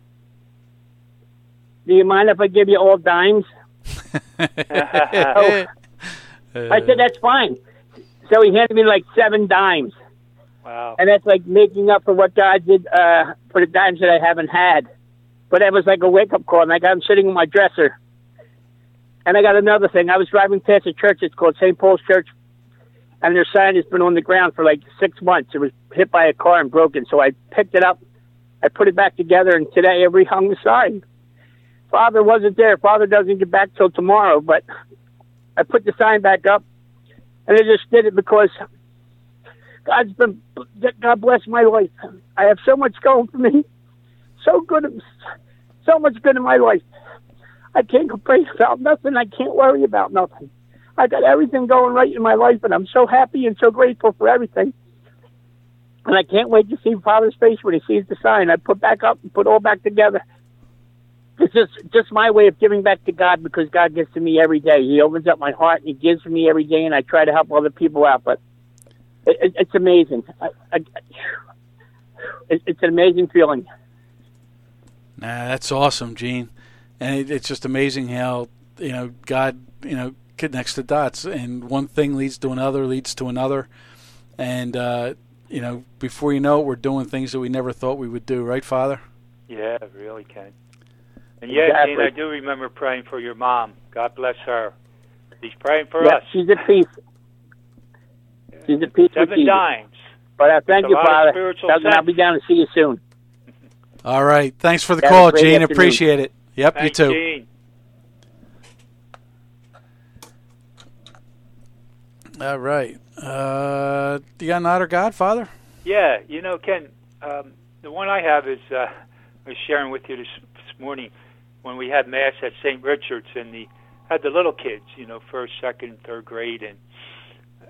you mind if I give you all dimes?" oh. I said, "That's fine." So he handed me like seven dimes.
Wow.
And that's like making up for what God did uh, for the dimes that I haven't had. But it was like a wake-up call, and I got him sitting in my dresser. And I got another thing. I was driving past a church. It's called Saint Paul's Church, and their sign has been on the ground for like six months. It was hit by a car and broken, so I picked it up. I put it back together, and today I rehung the sign. Father wasn't there. Father doesn't get back till tomorrow, but I put the sign back up, and I just did it because God's been, God bless my life. I have so much going for me. So good, so much good in my life. I can't complain about nothing. I can't worry about nothing. I got everything going right in my life, and I'm so happy and so grateful for everything. And I can't wait to see Father's face when he sees the sign. I put back up and put all back together. It's just, just my way of giving back to God, because God gives to me every day. He opens up my heart and he gives to me every day, and I try to help other people out. But it, it, it's amazing. I, I, it, it's an amazing feeling.
Nah, that's awesome, Gene. And it, it's just amazing how, you know, God, you know, connects the dots, and one thing leads to another, leads to another. And, uh, you know, before you know it, we're doing things that we never thought we would do. Right, Father?
Yeah, really, Ken. And yeah,
Exactly.
Gene, I do remember praying for your mom. God bless her. He's praying for
Yeah,
us.
she's at peace. She's at peace with
Seven
Jesus.
dimes.
But uh, thank
It's a
you,
lot of
Father.
spiritual
Doug, and I'll
sense.
be down to see you soon.
All right. Thanks for the
Have a
call,
great
Gene.
afternoon.
Appreciate it. Yep,
Thanks,
you too.
Gene.
All right. Uh, you got another Godfather?
Yeah, you know, Ken, um, the one I have is, uh, I was sharing with you this, this morning when we had Mass at Saint Richard's, and the had the little kids, you know, first, second, third grade, and uh,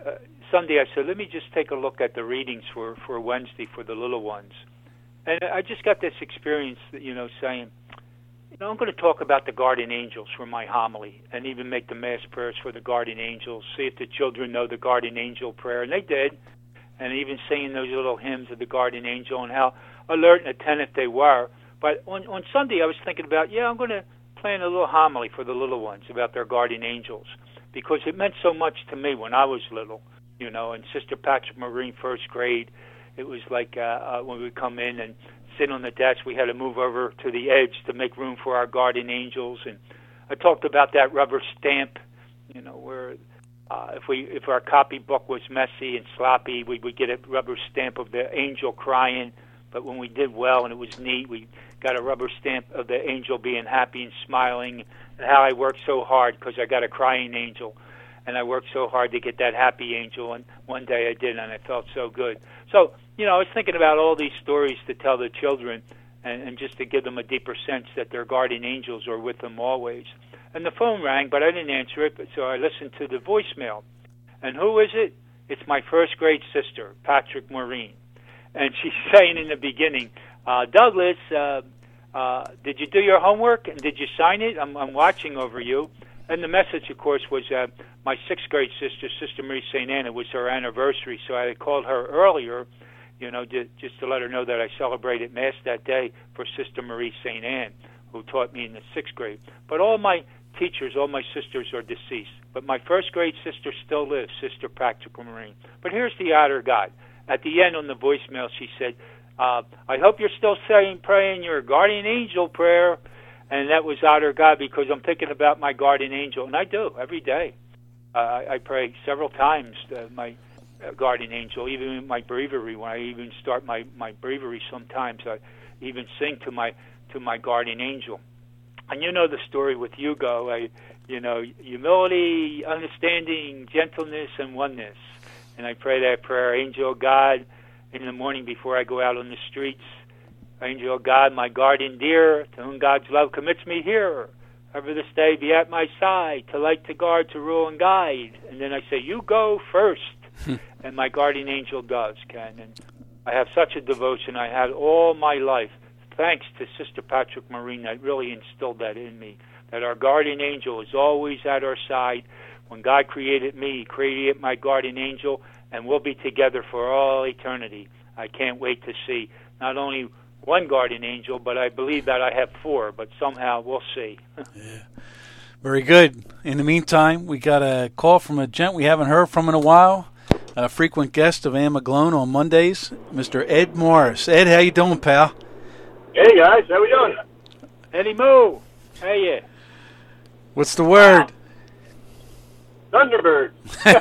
Sunday I said, let me just take a look at the readings for, for Wednesday for the little ones. And I just got this experience, that, you know, saying, you know, I'm going to talk about the guardian angels for my homily and even make the mass prayers for the guardian angels, see if the children know the guardian angel prayer. And they did. And even singing those little hymns of the guardian angel and how alert and attentive they were. But on, on Sunday I was thinking about, yeah, I'm going to plan a little homily for the little ones about their guardian angels because it meant so much to me when I was little, you know, and Sister Patrick Marine, first grade, it was like uh, uh, when we would come in and sit on the desk, we had to move over to the edge to make room for our guardian angels. And I talked about that rubber stamp, you know, where uh, if we if our copybook was messy and sloppy, we would get a rubber stamp of the angel crying. But when we did well and it was neat, we got a rubber stamp of the angel being happy and smiling, and how I worked so hard because I got a crying angel. And I worked so hard to get that happy angel, and one day I did, and I felt so good. So, you know, I was thinking about all these stories to tell the children and, and just to give them a deeper sense that their guardian angels are with them always. And the phone rang, but I didn't answer it, so I listened to the voicemail. And who is it? It's my first grade sister, Patrick Maureen. And she's saying in the beginning, uh, Douglas, uh, uh, did you do your homework, and did you sign it? I'm, I'm watching over you. And the message, of course, was uh, my sixth grade sister, Sister Marie Saint Anne. It was her anniversary, so I had called her earlier, you know, to, just to let her know that I celebrated Mass that day for Sister Marie Saint Anne, who taught me in the sixth grade. But all my teachers, all my sisters are deceased. But my first grade sister still lives, Sister Patrick Marine. But here's the honor God. At the end on the voicemail, she said, uh, I hope you're still saying, praying your guardian angel prayer. And that was honor God because I'm thinking about my guardian angel. And I do every day. Uh, I, I pray several times to my uh, guardian angel, even in my breviary. When I even start my, my breviary sometimes, I even sing to my to my guardian angel. And you know the story with Hugo, I, you know, humility, understanding, gentleness, and oneness. And I pray that prayer, angel God, in the morning before I go out on the streets. Angel God, my guardian dear, to whom God's love commits me here. Ever this day be at my side, to light, to guard, to rule, and guide. And then I say, you go first. And my guardian angel does, Ken. And I have such a devotion I had all my life, thanks to Sister Patrick Marine, that really instilled that in me, that our guardian angel is always at our side. When God created me, He created my guardian angel, and we'll be together for all eternity. I can't wait to see not only one guardian angel, but I believe that I have four, but somehow we'll see.
Yeah. Very good. In the meantime, we got a call from a gent we haven't heard from in a while, a frequent guest of Ann McGlone on Mondays, Mister Ed Morris. Ed, how you doing, pal?
Hey, guys. How we doing?
Eddie Moo. Hey, yeah.
What's the word?
Wow. Thunderbird.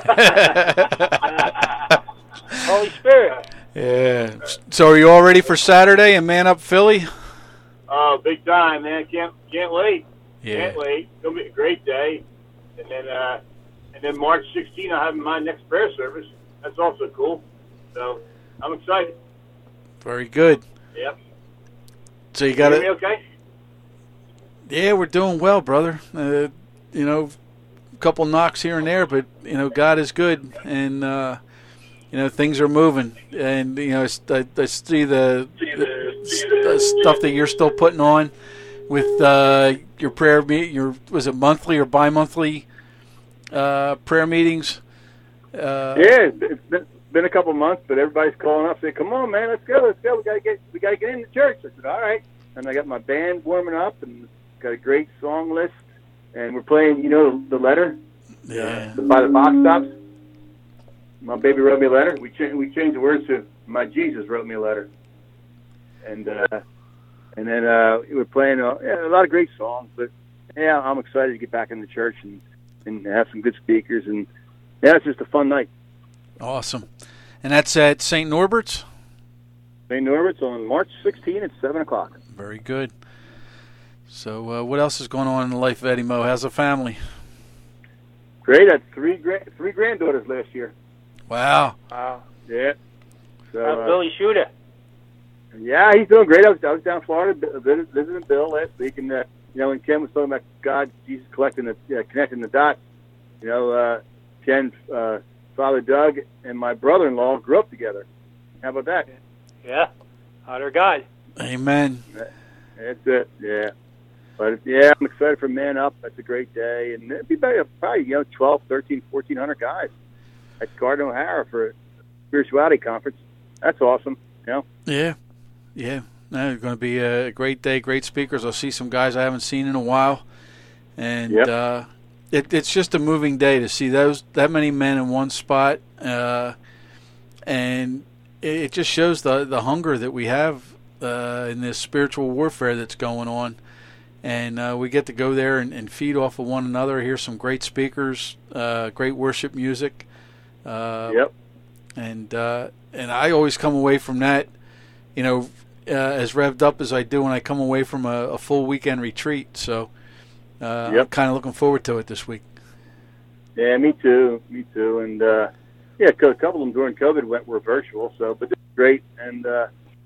Holy Spirit.
Yeah. So are you all ready for Saturday and Man Up Philly?
Oh, big time, man. Can't can't wait.
Yeah.
Can't wait. It's going to be a great day. And then uh, and then March sixteenth, I'll have my next prayer service. That's also cool. So I'm excited.
Very good.
Yep.
So you got
it.
it.
Okay?
Yeah, we're doing well, brother. Uh, you know, a couple knocks here and there, but, you know, God is good. And, uh, you know, things are moving, and you know, I, I see the, the, the stuff that you're still putting on with uh, your prayer meet. Your was it monthly or bi-monthly uh, prayer meetings? Uh,
yeah, it's been, been a couple months, but everybody's calling up saying, "Come on, man, let's go, let's go. We gotta get, we gotta get in the church." I said, "All right," and I got my band warming up, and got a great song list, and we're playing, you know, the letter,
yeah,
uh, by the box tops. My baby wrote me a letter. We changed we changed the words to my Jesus wrote me a letter, and uh, and then uh, we were playing uh, yeah, a lot of great songs. But yeah, I'm excited to get back in the church and, and have some good speakers, and yeah, it's just a fun night.
Awesome, and that's at Saint Norbert's.
Saint Norbert's on March sixteenth at seven o'clock.
Very good. So, uh, what else is going on in the life of Eddie Mo? How's the family?
Great. I had three gra- three granddaughters last year.
Wow.
Wow.
Yeah. So,
How's
uh,
Billy Shooter?
Yeah, he's doing great. I was, I was down in Florida visiting Bill last week, and uh, you know, when Ken was talking about God, Jesus collecting the uh, connecting the dots, you know, uh, Ken uh, Father Doug and my brother-in-law grew up together. How about that?
Yeah, other guy.
Amen.
That's it. Yeah. But yeah, I'm excited for Man Up. That's a great day, and it'd be about, probably you know twelve, thirteen, fourteen hundred guys at Garden O'Hara for a spirituality conference. That's awesome. You know.
Yeah, yeah. No, it's going to be a great day. Great speakers. I'll see some guys I haven't seen in a while, and
yep.
uh, it, it's just a moving day to see those that many men in one spot, uh, and it, it just shows the the hunger that we have uh, in this spiritual warfare that's going on. And uh, we get to go there and, and feed off of one another, hear some great speakers, uh, great worship music. Uh,
yep.
And uh, and I always come away from that, you know, uh, as revved up as I do when I come away from a, a full weekend retreat. So uh,
yep.
I'm kind of looking forward to it this week.
Yeah, me too. Me too. And, uh, yeah, a couple of them during COVID went were virtual, so but it's great. And, uh,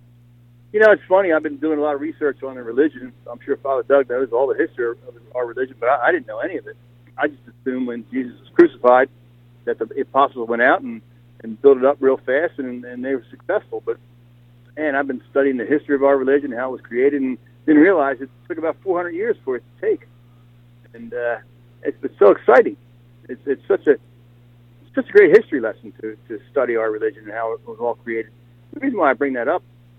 you know, it's funny. I've been doing a lot of research on the religion. I'm sure Father Doug knows all the history of our religion, but I, I didn't know any of it. I just assumed when Jesus was crucified that the apostles went out and, and built it up real fast, and, and they were successful. But, man, I've been studying the history of our religion, how it was created, and didn't realize it took about four hundred years for it to take. And uh, it's, it's so exciting. It's, it's such a it's such a great history lesson to, to study our religion and how it was all created. The reason why I bring that up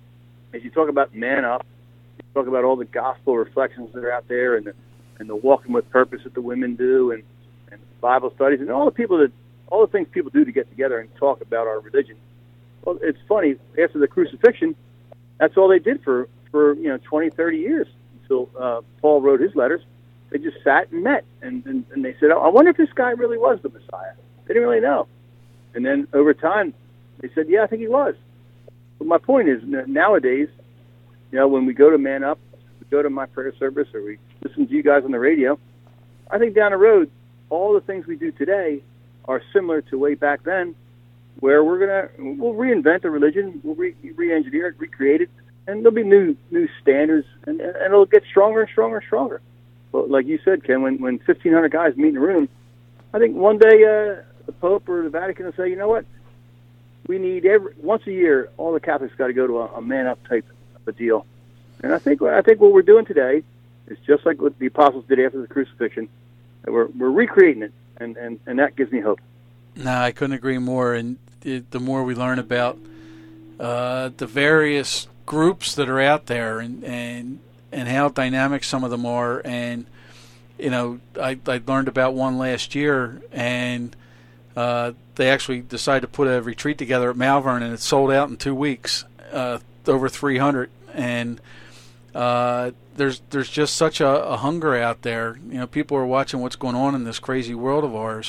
as you talk about Man Up, you talk about all the gospel reflections that are out there, and the and the walking with purpose that the women do, and, and Bible studies, and all the people that all the things people do to get together and talk about our religion. Well, it's funny. After the crucifixion, that's all they did for for you know twenty, thirty years until uh, Paul wrote his letters. They just sat and met, and, and and they said, "Oh, I wonder if this guy really was the Messiah." They didn't really know, and then over time, they said, "Yeah, I think he was." But my point is, nowadays, you know, when we go to Man Up, we go to my prayer service, or we listen to you guys on the radio, I think down the road, all the things we do today are similar to way back then, where we're gonna we'll reinvent the religion, we'll re, re-engineer it, recreate it, and there'll be new new standards, and, and it'll get stronger and stronger and stronger. But like you said, Ken, when when fifteen hundred guys meet in a room, I think one day uh, the Pope or the Vatican will say, you know what? We need every once a year. All the Catholics got to go to a, a Man Up type of a deal, and I think I think what we're doing today is just like what the apostles did after the crucifixion. We're we're recreating it, and, and, and that gives me hope.
No, I couldn't agree more. And it, the more we learn about uh, the various groups that are out there, and, and and how dynamic some of them are, and you know, I I learned about one last year, and. Uh, they actually decided to put a retreat together at Malvern, and it sold out in two weeks, uh, over three hundred. And uh, there's there's just such a, a hunger out there. You know, people are watching what's going on in this crazy world of ours,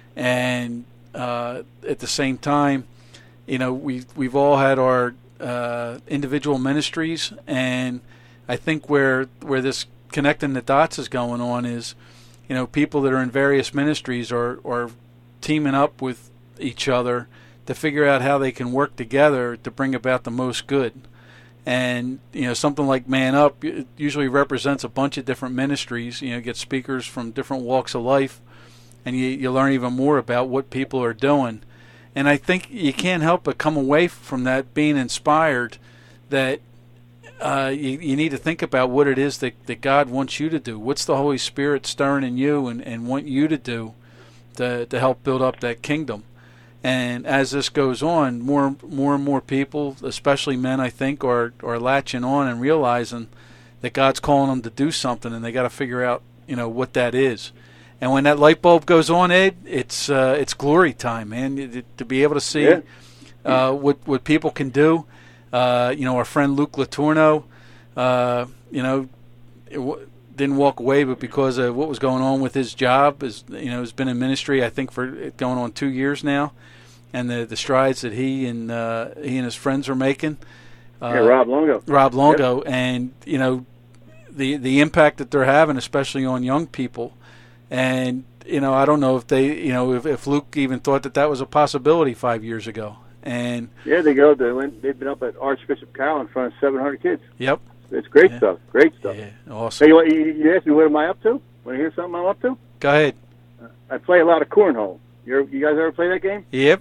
and uh, at the same time, you know, we we've all had our uh, individual ministries, and I think where where this connecting the dots is going on is, you know, people that are in various ministries are are teaming up with each other to figure out how they can work together to bring about the most good. And, you know, something like Man Up it usually represents a bunch of different ministries. You know, get speakers from different walks of life, and you, you learn even more about what people are doing. And I think you can't help but come away from that being inspired that uh, you, you need to think about what it is that, that God wants you to do. What's the Holy Spirit stirring in you and, and want you to do To, to help build up that kingdom. And as this goes on, more more and more people, especially men, I think, are are latching on and realizing that God's calling them to do something, and they got to figure out, you know, what that is. And when that light bulb goes on, Ed, it's uh, it's glory time, man. To be able to see
yeah.
uh, what what people can do. Uh, you know, our friend Luke Letourneau, uh, you know, it w- didn't walk away, but because of what was going on with his job, is you know, has been in ministry, I think, for going on two years now, and the the strides that he and uh, he and his friends are making. Uh,
yeah, Rob Longo.
Rob Longo, yep. And you know, the the impact that they're having, especially on young people, and you know, I don't know if they, you know, if, if Luke even thought that that was a possibility five years ago, and
yeah, they go. They went. They've been up at Archbishop Carroll in front of seven hundred kids.
Yep.
It's great
yeah.
stuff. Great stuff.
Yeah, awesome.
Hey, you, you asked me what am I up to? Want to hear something I'm up to?
Go ahead.
Uh, I play a lot of cornhole. You, ever, you guys ever play that game?
Yep.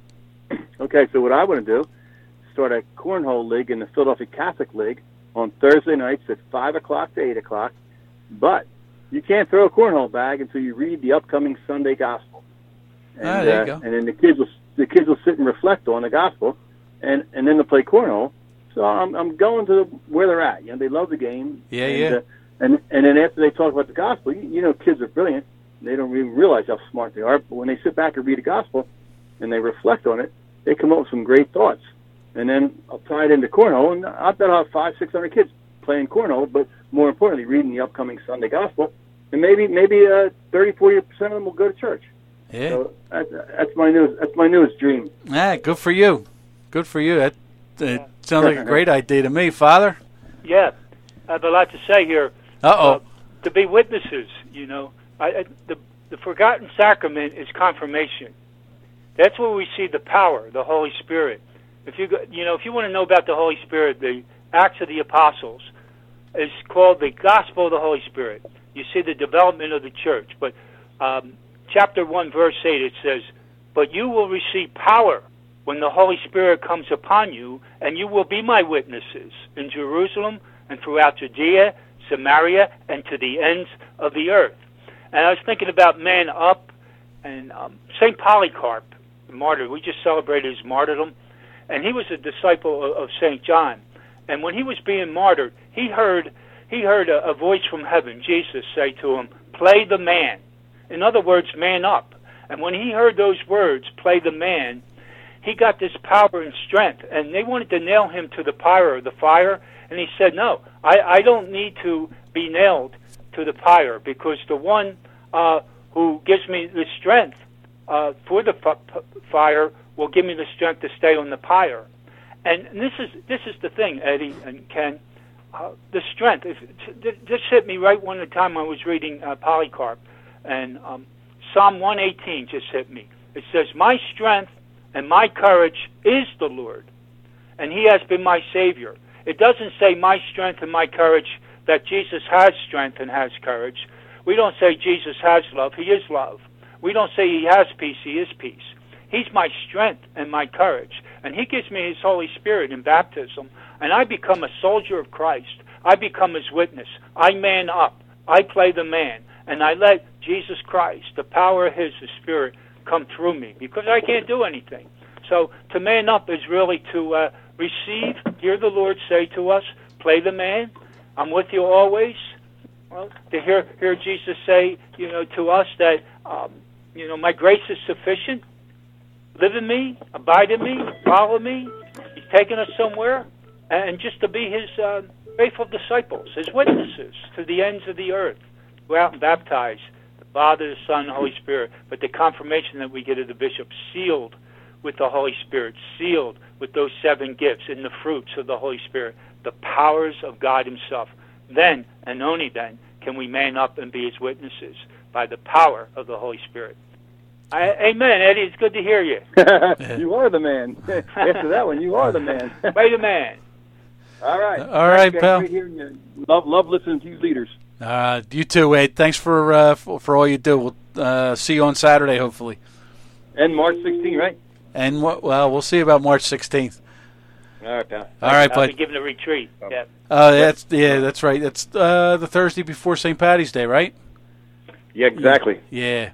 Okay, so what I want to do, start a cornhole league in the Philadelphia Catholic League on Thursday nights at five o'clock to eight o'clock. But you can't throw a cornhole bag until you read the upcoming Sunday Gospel. And,
ah, there you
uh,
go.
And then the kids will the kids will sit and reflect on the Gospel, and, and then they'll play cornhole. So I'm I'm going to where they're at. You know, they love the game.
Yeah,
and,
yeah.
Uh, and and then after they talk about the Gospel, you, you know, kids are brilliant. They don't even realize how smart they are. But when they sit back and read the Gospel, and they reflect on it, they come up with some great thoughts. And then I'll tie it into cornhole, and I bet I'll have five, six hundred kids playing cornhole, but more importantly, reading the upcoming Sunday Gospel. And maybe maybe uh, thirty, forty percent of them will go to church.
Yeah.
So that's, that's my newest that's my newest dream.
Ah, good for you. Good for you. That uh, sounds like a great idea to me, Father.
Yeah, I have a lot to say here.
Uh-oh.
Uh, to be witnesses, you know. I, I, the, the forgotten sacrament is confirmation. That's where we see the power, the Holy Spirit. If you go, you know, if you want to know about the Holy Spirit, the Acts of the Apostles is called the Gospel of the Holy Spirit. You see the development of the church. But um, chapter one, verse eight, it says, "But you will receive power when the Holy Spirit comes upon you, and you will be my witnesses in Jerusalem and throughout Judea, Samaria, and to the ends of the earth." And I was thinking about Man Up and um, Saint Polycarp, the martyr. We just celebrated his martyrdom. And he was a disciple of, of Saint John. And when he was being martyred, he heard he heard a, a voice from heaven, Jesus, say to him, "Play the man." In other words, man up. And when he heard those words, "Play the man," he got this power and strength. And they wanted to nail him to the pyre, the fire. And he said, "No, I, I don't need to be nailed to the pyre, because the one uh, who gives me the strength uh, for the f- fire will give me the strength to stay on the pyre." And this is this is the thing, Eddie and Ken, uh, the strength. If, this hit me right one time I was reading uh, Polycarp, and um, Psalm one eighteen just hit me. It says, "My strength and my courage is the Lord, and He has been my Savior." It doesn't say my strength and my courage, that Jesus has strength and has courage. We don't say Jesus has love. He is love. We don't say He has peace. He is peace. He's my strength and my courage. And He gives me His Holy Spirit in baptism. And I become a soldier of Christ. I become His witness. I man up. I play the man. And I let Jesus Christ, the power of His Spirit, come through me. Because I can't do anything. So to man up is really to uh, receive, hear the Lord say to us, "Play the man. I'm with you always." Well, to hear hear Jesus say, you know, to us that, um, you know, my grace is sufficient. Live in me, abide in me, follow me. He's taking us somewhere, and just to be His uh, faithful disciples, His witnesses to the ends of the earth. Go out and baptize the Father, the Son, the Holy Spirit. But the confirmation that we get of the bishop, sealed with the Holy Spirit, sealed with those seven gifts and the fruits of the Holy Spirit, the powers of God Himself. Then, and only then, can we man up and be His witnesses by the power of the Holy Spirit. I, amen, Eddie. It's good to hear you.
You are the man. After that one, you are the man.
Play the man.
All right.
All right,
Thanks,
pal.
Great hearing you. Love, love listening to you leaders.
Uh, you too, Ed. Thanks for, uh, for for all you do. We'll uh, see you on Saturday, hopefully.
And March sixteenth, right?
And well, we'll see about March sixteenth.
All right, pal.
All right,
I'll
bud.
be giving a retreat. Yeah.
Uh, that's yeah, that's right. That's uh, the Thursday before Saint Patty's Day, right?
Yeah, exactly.
Yeah.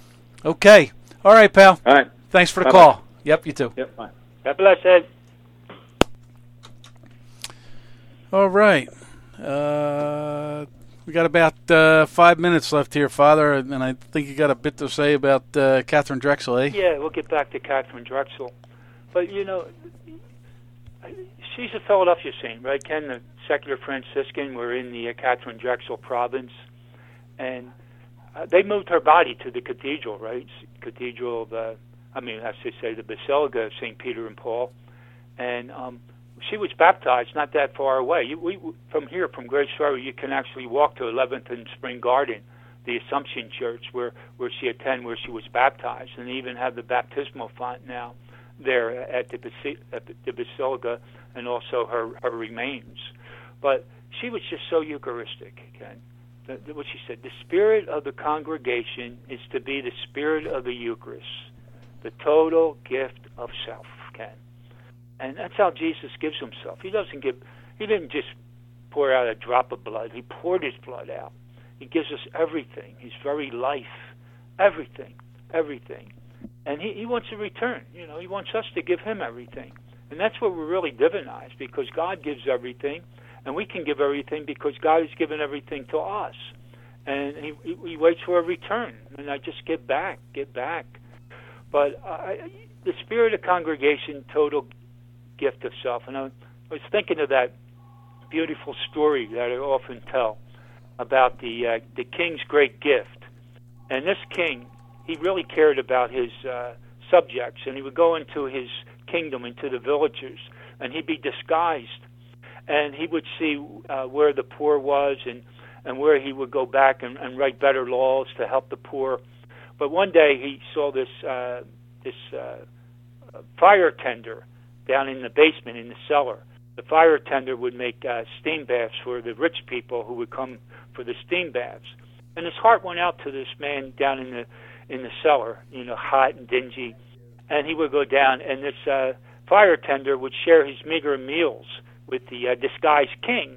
Okay. All right, pal.
All right.
Thanks for the
Bye-bye.
call. Yep, you too.
Yep, fine.
God bless, Ed.
All right. Uh, we got about uh, five minutes left here, Father, and I think you got a bit to say about uh, Catherine Drexel, eh?
Yeah, we'll get back to Catherine Drexel. But, you know, she's a Philadelphia saint, right? Ken, the secular Franciscan, we're in the uh, Catherine Drexel province. And uh, they moved her body to the cathedral, right? Cathedral of, uh, I mean, I should say the Basilica of Saint Peter and Paul. And um, she was baptized not that far away. You, we, from here, from Grace Ferry, you can actually walk to eleventh and Spring Garden, the Assumption Church, where, where she attended, where she was baptized. And they even have the baptismal font now there at the, at the Basilica, and also her, her remains. But she was just so Eucharistic, Ken. the, the, what she said, the spirit of the congregation is to be the spirit of the Eucharist, the total gift of self, Ken. And that's how Jesus gives himself. He doesn't give, he didn't just pour out a drop of blood. He poured his blood out. He gives us everything, his very life, everything, everything. And he, he wants a return. You know, he wants us to give him everything. And that's where we're really divinized, because God gives everything, and we can give everything because God has given everything to us. And he, he, he waits for a return. And I just give back, give back. But I, the spirit of congregation, total gift of self. And I was thinking of that beautiful story that I often tell about the uh, the king's great gift. And this king, he really cared about his uh, subjects, and he would go into his kingdom, into the villages, and he'd be disguised, and he would see uh, where the poor was, and, and where he would go back and, and write better laws to help the poor. But one day he saw this uh, this uh, fire tender down in the basement, in the cellar. The fire tender would make uh, steam baths for the rich people who would come for the steam baths. And his heart went out to this man down in the in the cellar, you know, hot and dingy. And he would go down, and this uh, fire tender would share his meager meals with the uh, disguised king.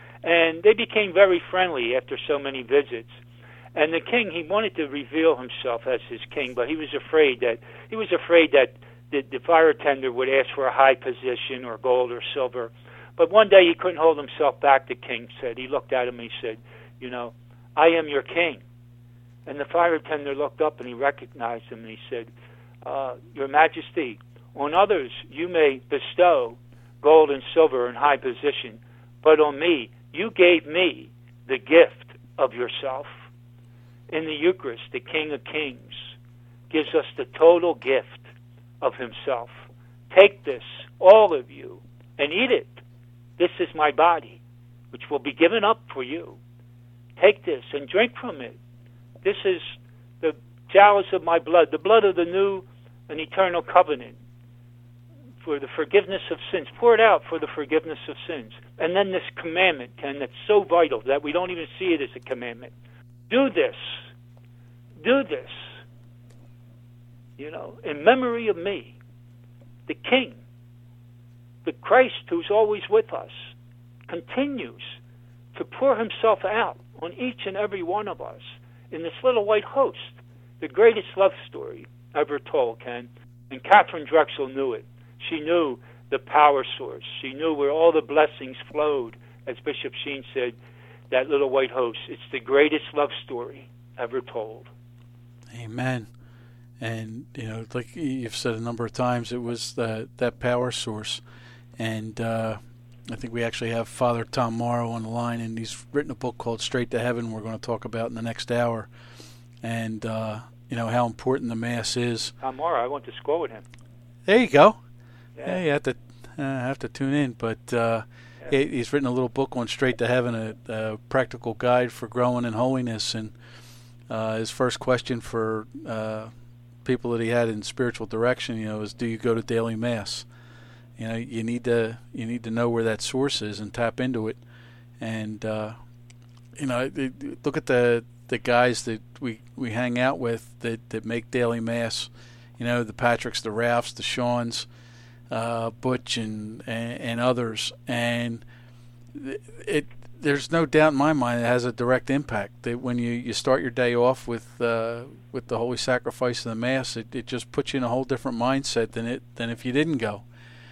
And they became very friendly after so many visits. And the king, he wanted to reveal himself as his king, but he was afraid that he was afraid that the, the fire tender would ask for a high position or gold or silver. But one day he couldn't hold himself back, the king said. He looked at him and he said, you know, I am your king. And the fire tender looked up and he recognized him and he said, uh, Your Majesty, on others you may bestow gold and silver and high position, but on me, you gave me the gift of yourself. In the Eucharist, the King of Kings gives us the total gift of himself. Take this, all of you, and eat it. This is my body, which will be given up for you. Take this and drink from it. This is the chalice of my blood, the blood of the new and eternal covenant for the forgiveness of sins. Pour it out for the forgiveness of sins. And then this commandment, Ken, that's so vital that we don't even see it as a commandment. Do this. Do this. You know, in memory of me, the King, the Christ who's always with us, continues to pour himself out on each and every one of us in this little white host, the greatest love story ever told, Ken. And Catherine Drexel knew it. She knew the power source. She knew where all the blessings flowed. As Bishop Sheen said, that little white host, it's the greatest love story ever told.
Amen. And, you know, like you've said a number of times, it was the, that power source. And uh, I think we actually have Father Tom Morrow on the line, and he's written a book called Straight to Heaven we're going to talk about in the next hour. And, uh, you know, how important the Mass is.
Tom Morrow, I went to school with him.
There you go.
Yeah,
yeah you have to, uh, have to tune in. But uh, yeah. he's written a little book on Straight to Heaven, a, a practical guide for growing in holiness. And uh, his first question for uh, people that he had in spiritual direction, you know, is, do you go to daily Mass? You know, you need to you need to know where that source is and tap into it. And uh, you know, look at the the guys that we, we hang out with that, that make daily Mass. You know, the Patricks, the Ralphs, the Shawns, uh, Butch, and, and and others. And it there's no doubt in my mind it has a direct impact. That when you, you start your day off with uh, with the Holy Sacrifice of the Mass, it, it just puts you in a whole different mindset than it than if you didn't go.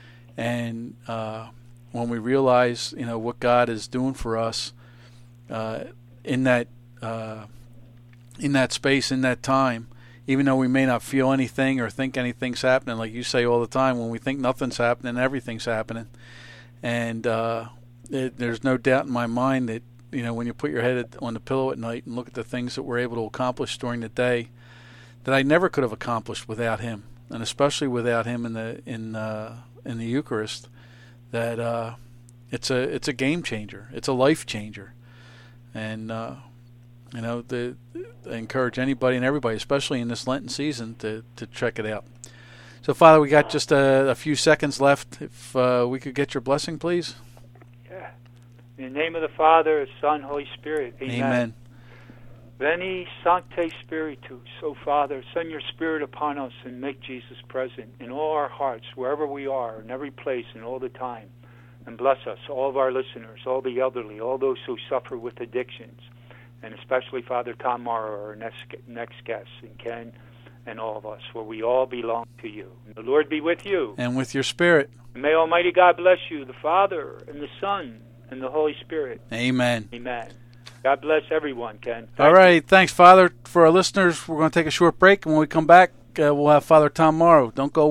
And uh, when we realize, you know, what God is doing for us uh, in that uh, in that space, in that time, even though we may not feel anything or think anything's happening, like you say all the time, when we think nothing's happening, everything's happening. And uh, it, there's no doubt in my mind that, you know, when you put your head on the pillow at night and look at the things that we're able to accomplish during the day, that I never could have accomplished without Him, and especially without Him in the in uh, in the Eucharist, that uh, it's a it's a game changer, it's a life changer. And uh, you know, the, I encourage anybody and everybody, especially in this Lenten season, to, to check it out. So, Father, we got just a, a few seconds left. If uh, we could get your blessing, please.
Yeah. In the name of the Father, the Son, Holy Spirit. Amen.
Amen.
Veni Sancte Spiritus. So, Father, send your Spirit upon us and make Jesus present in all our hearts, wherever we are, in every place, and all the time. And bless us, all of our listeners, all the elderly, all those who suffer with addictions, and especially Father Tom Morrow, our next, next guest, and Ken, and all of us, for we all belong to you. And the Lord be with you.
And with your spirit.
And may Almighty God bless you, the Father, and the Son, and the Holy Spirit.
Amen.
Amen. God bless everyone, Ken. Thank
All right.
you.
Thanks, Father. For our listeners, we're going to take a short break, and when we come back, uh, we'll have Father Tom Morrow. Don't go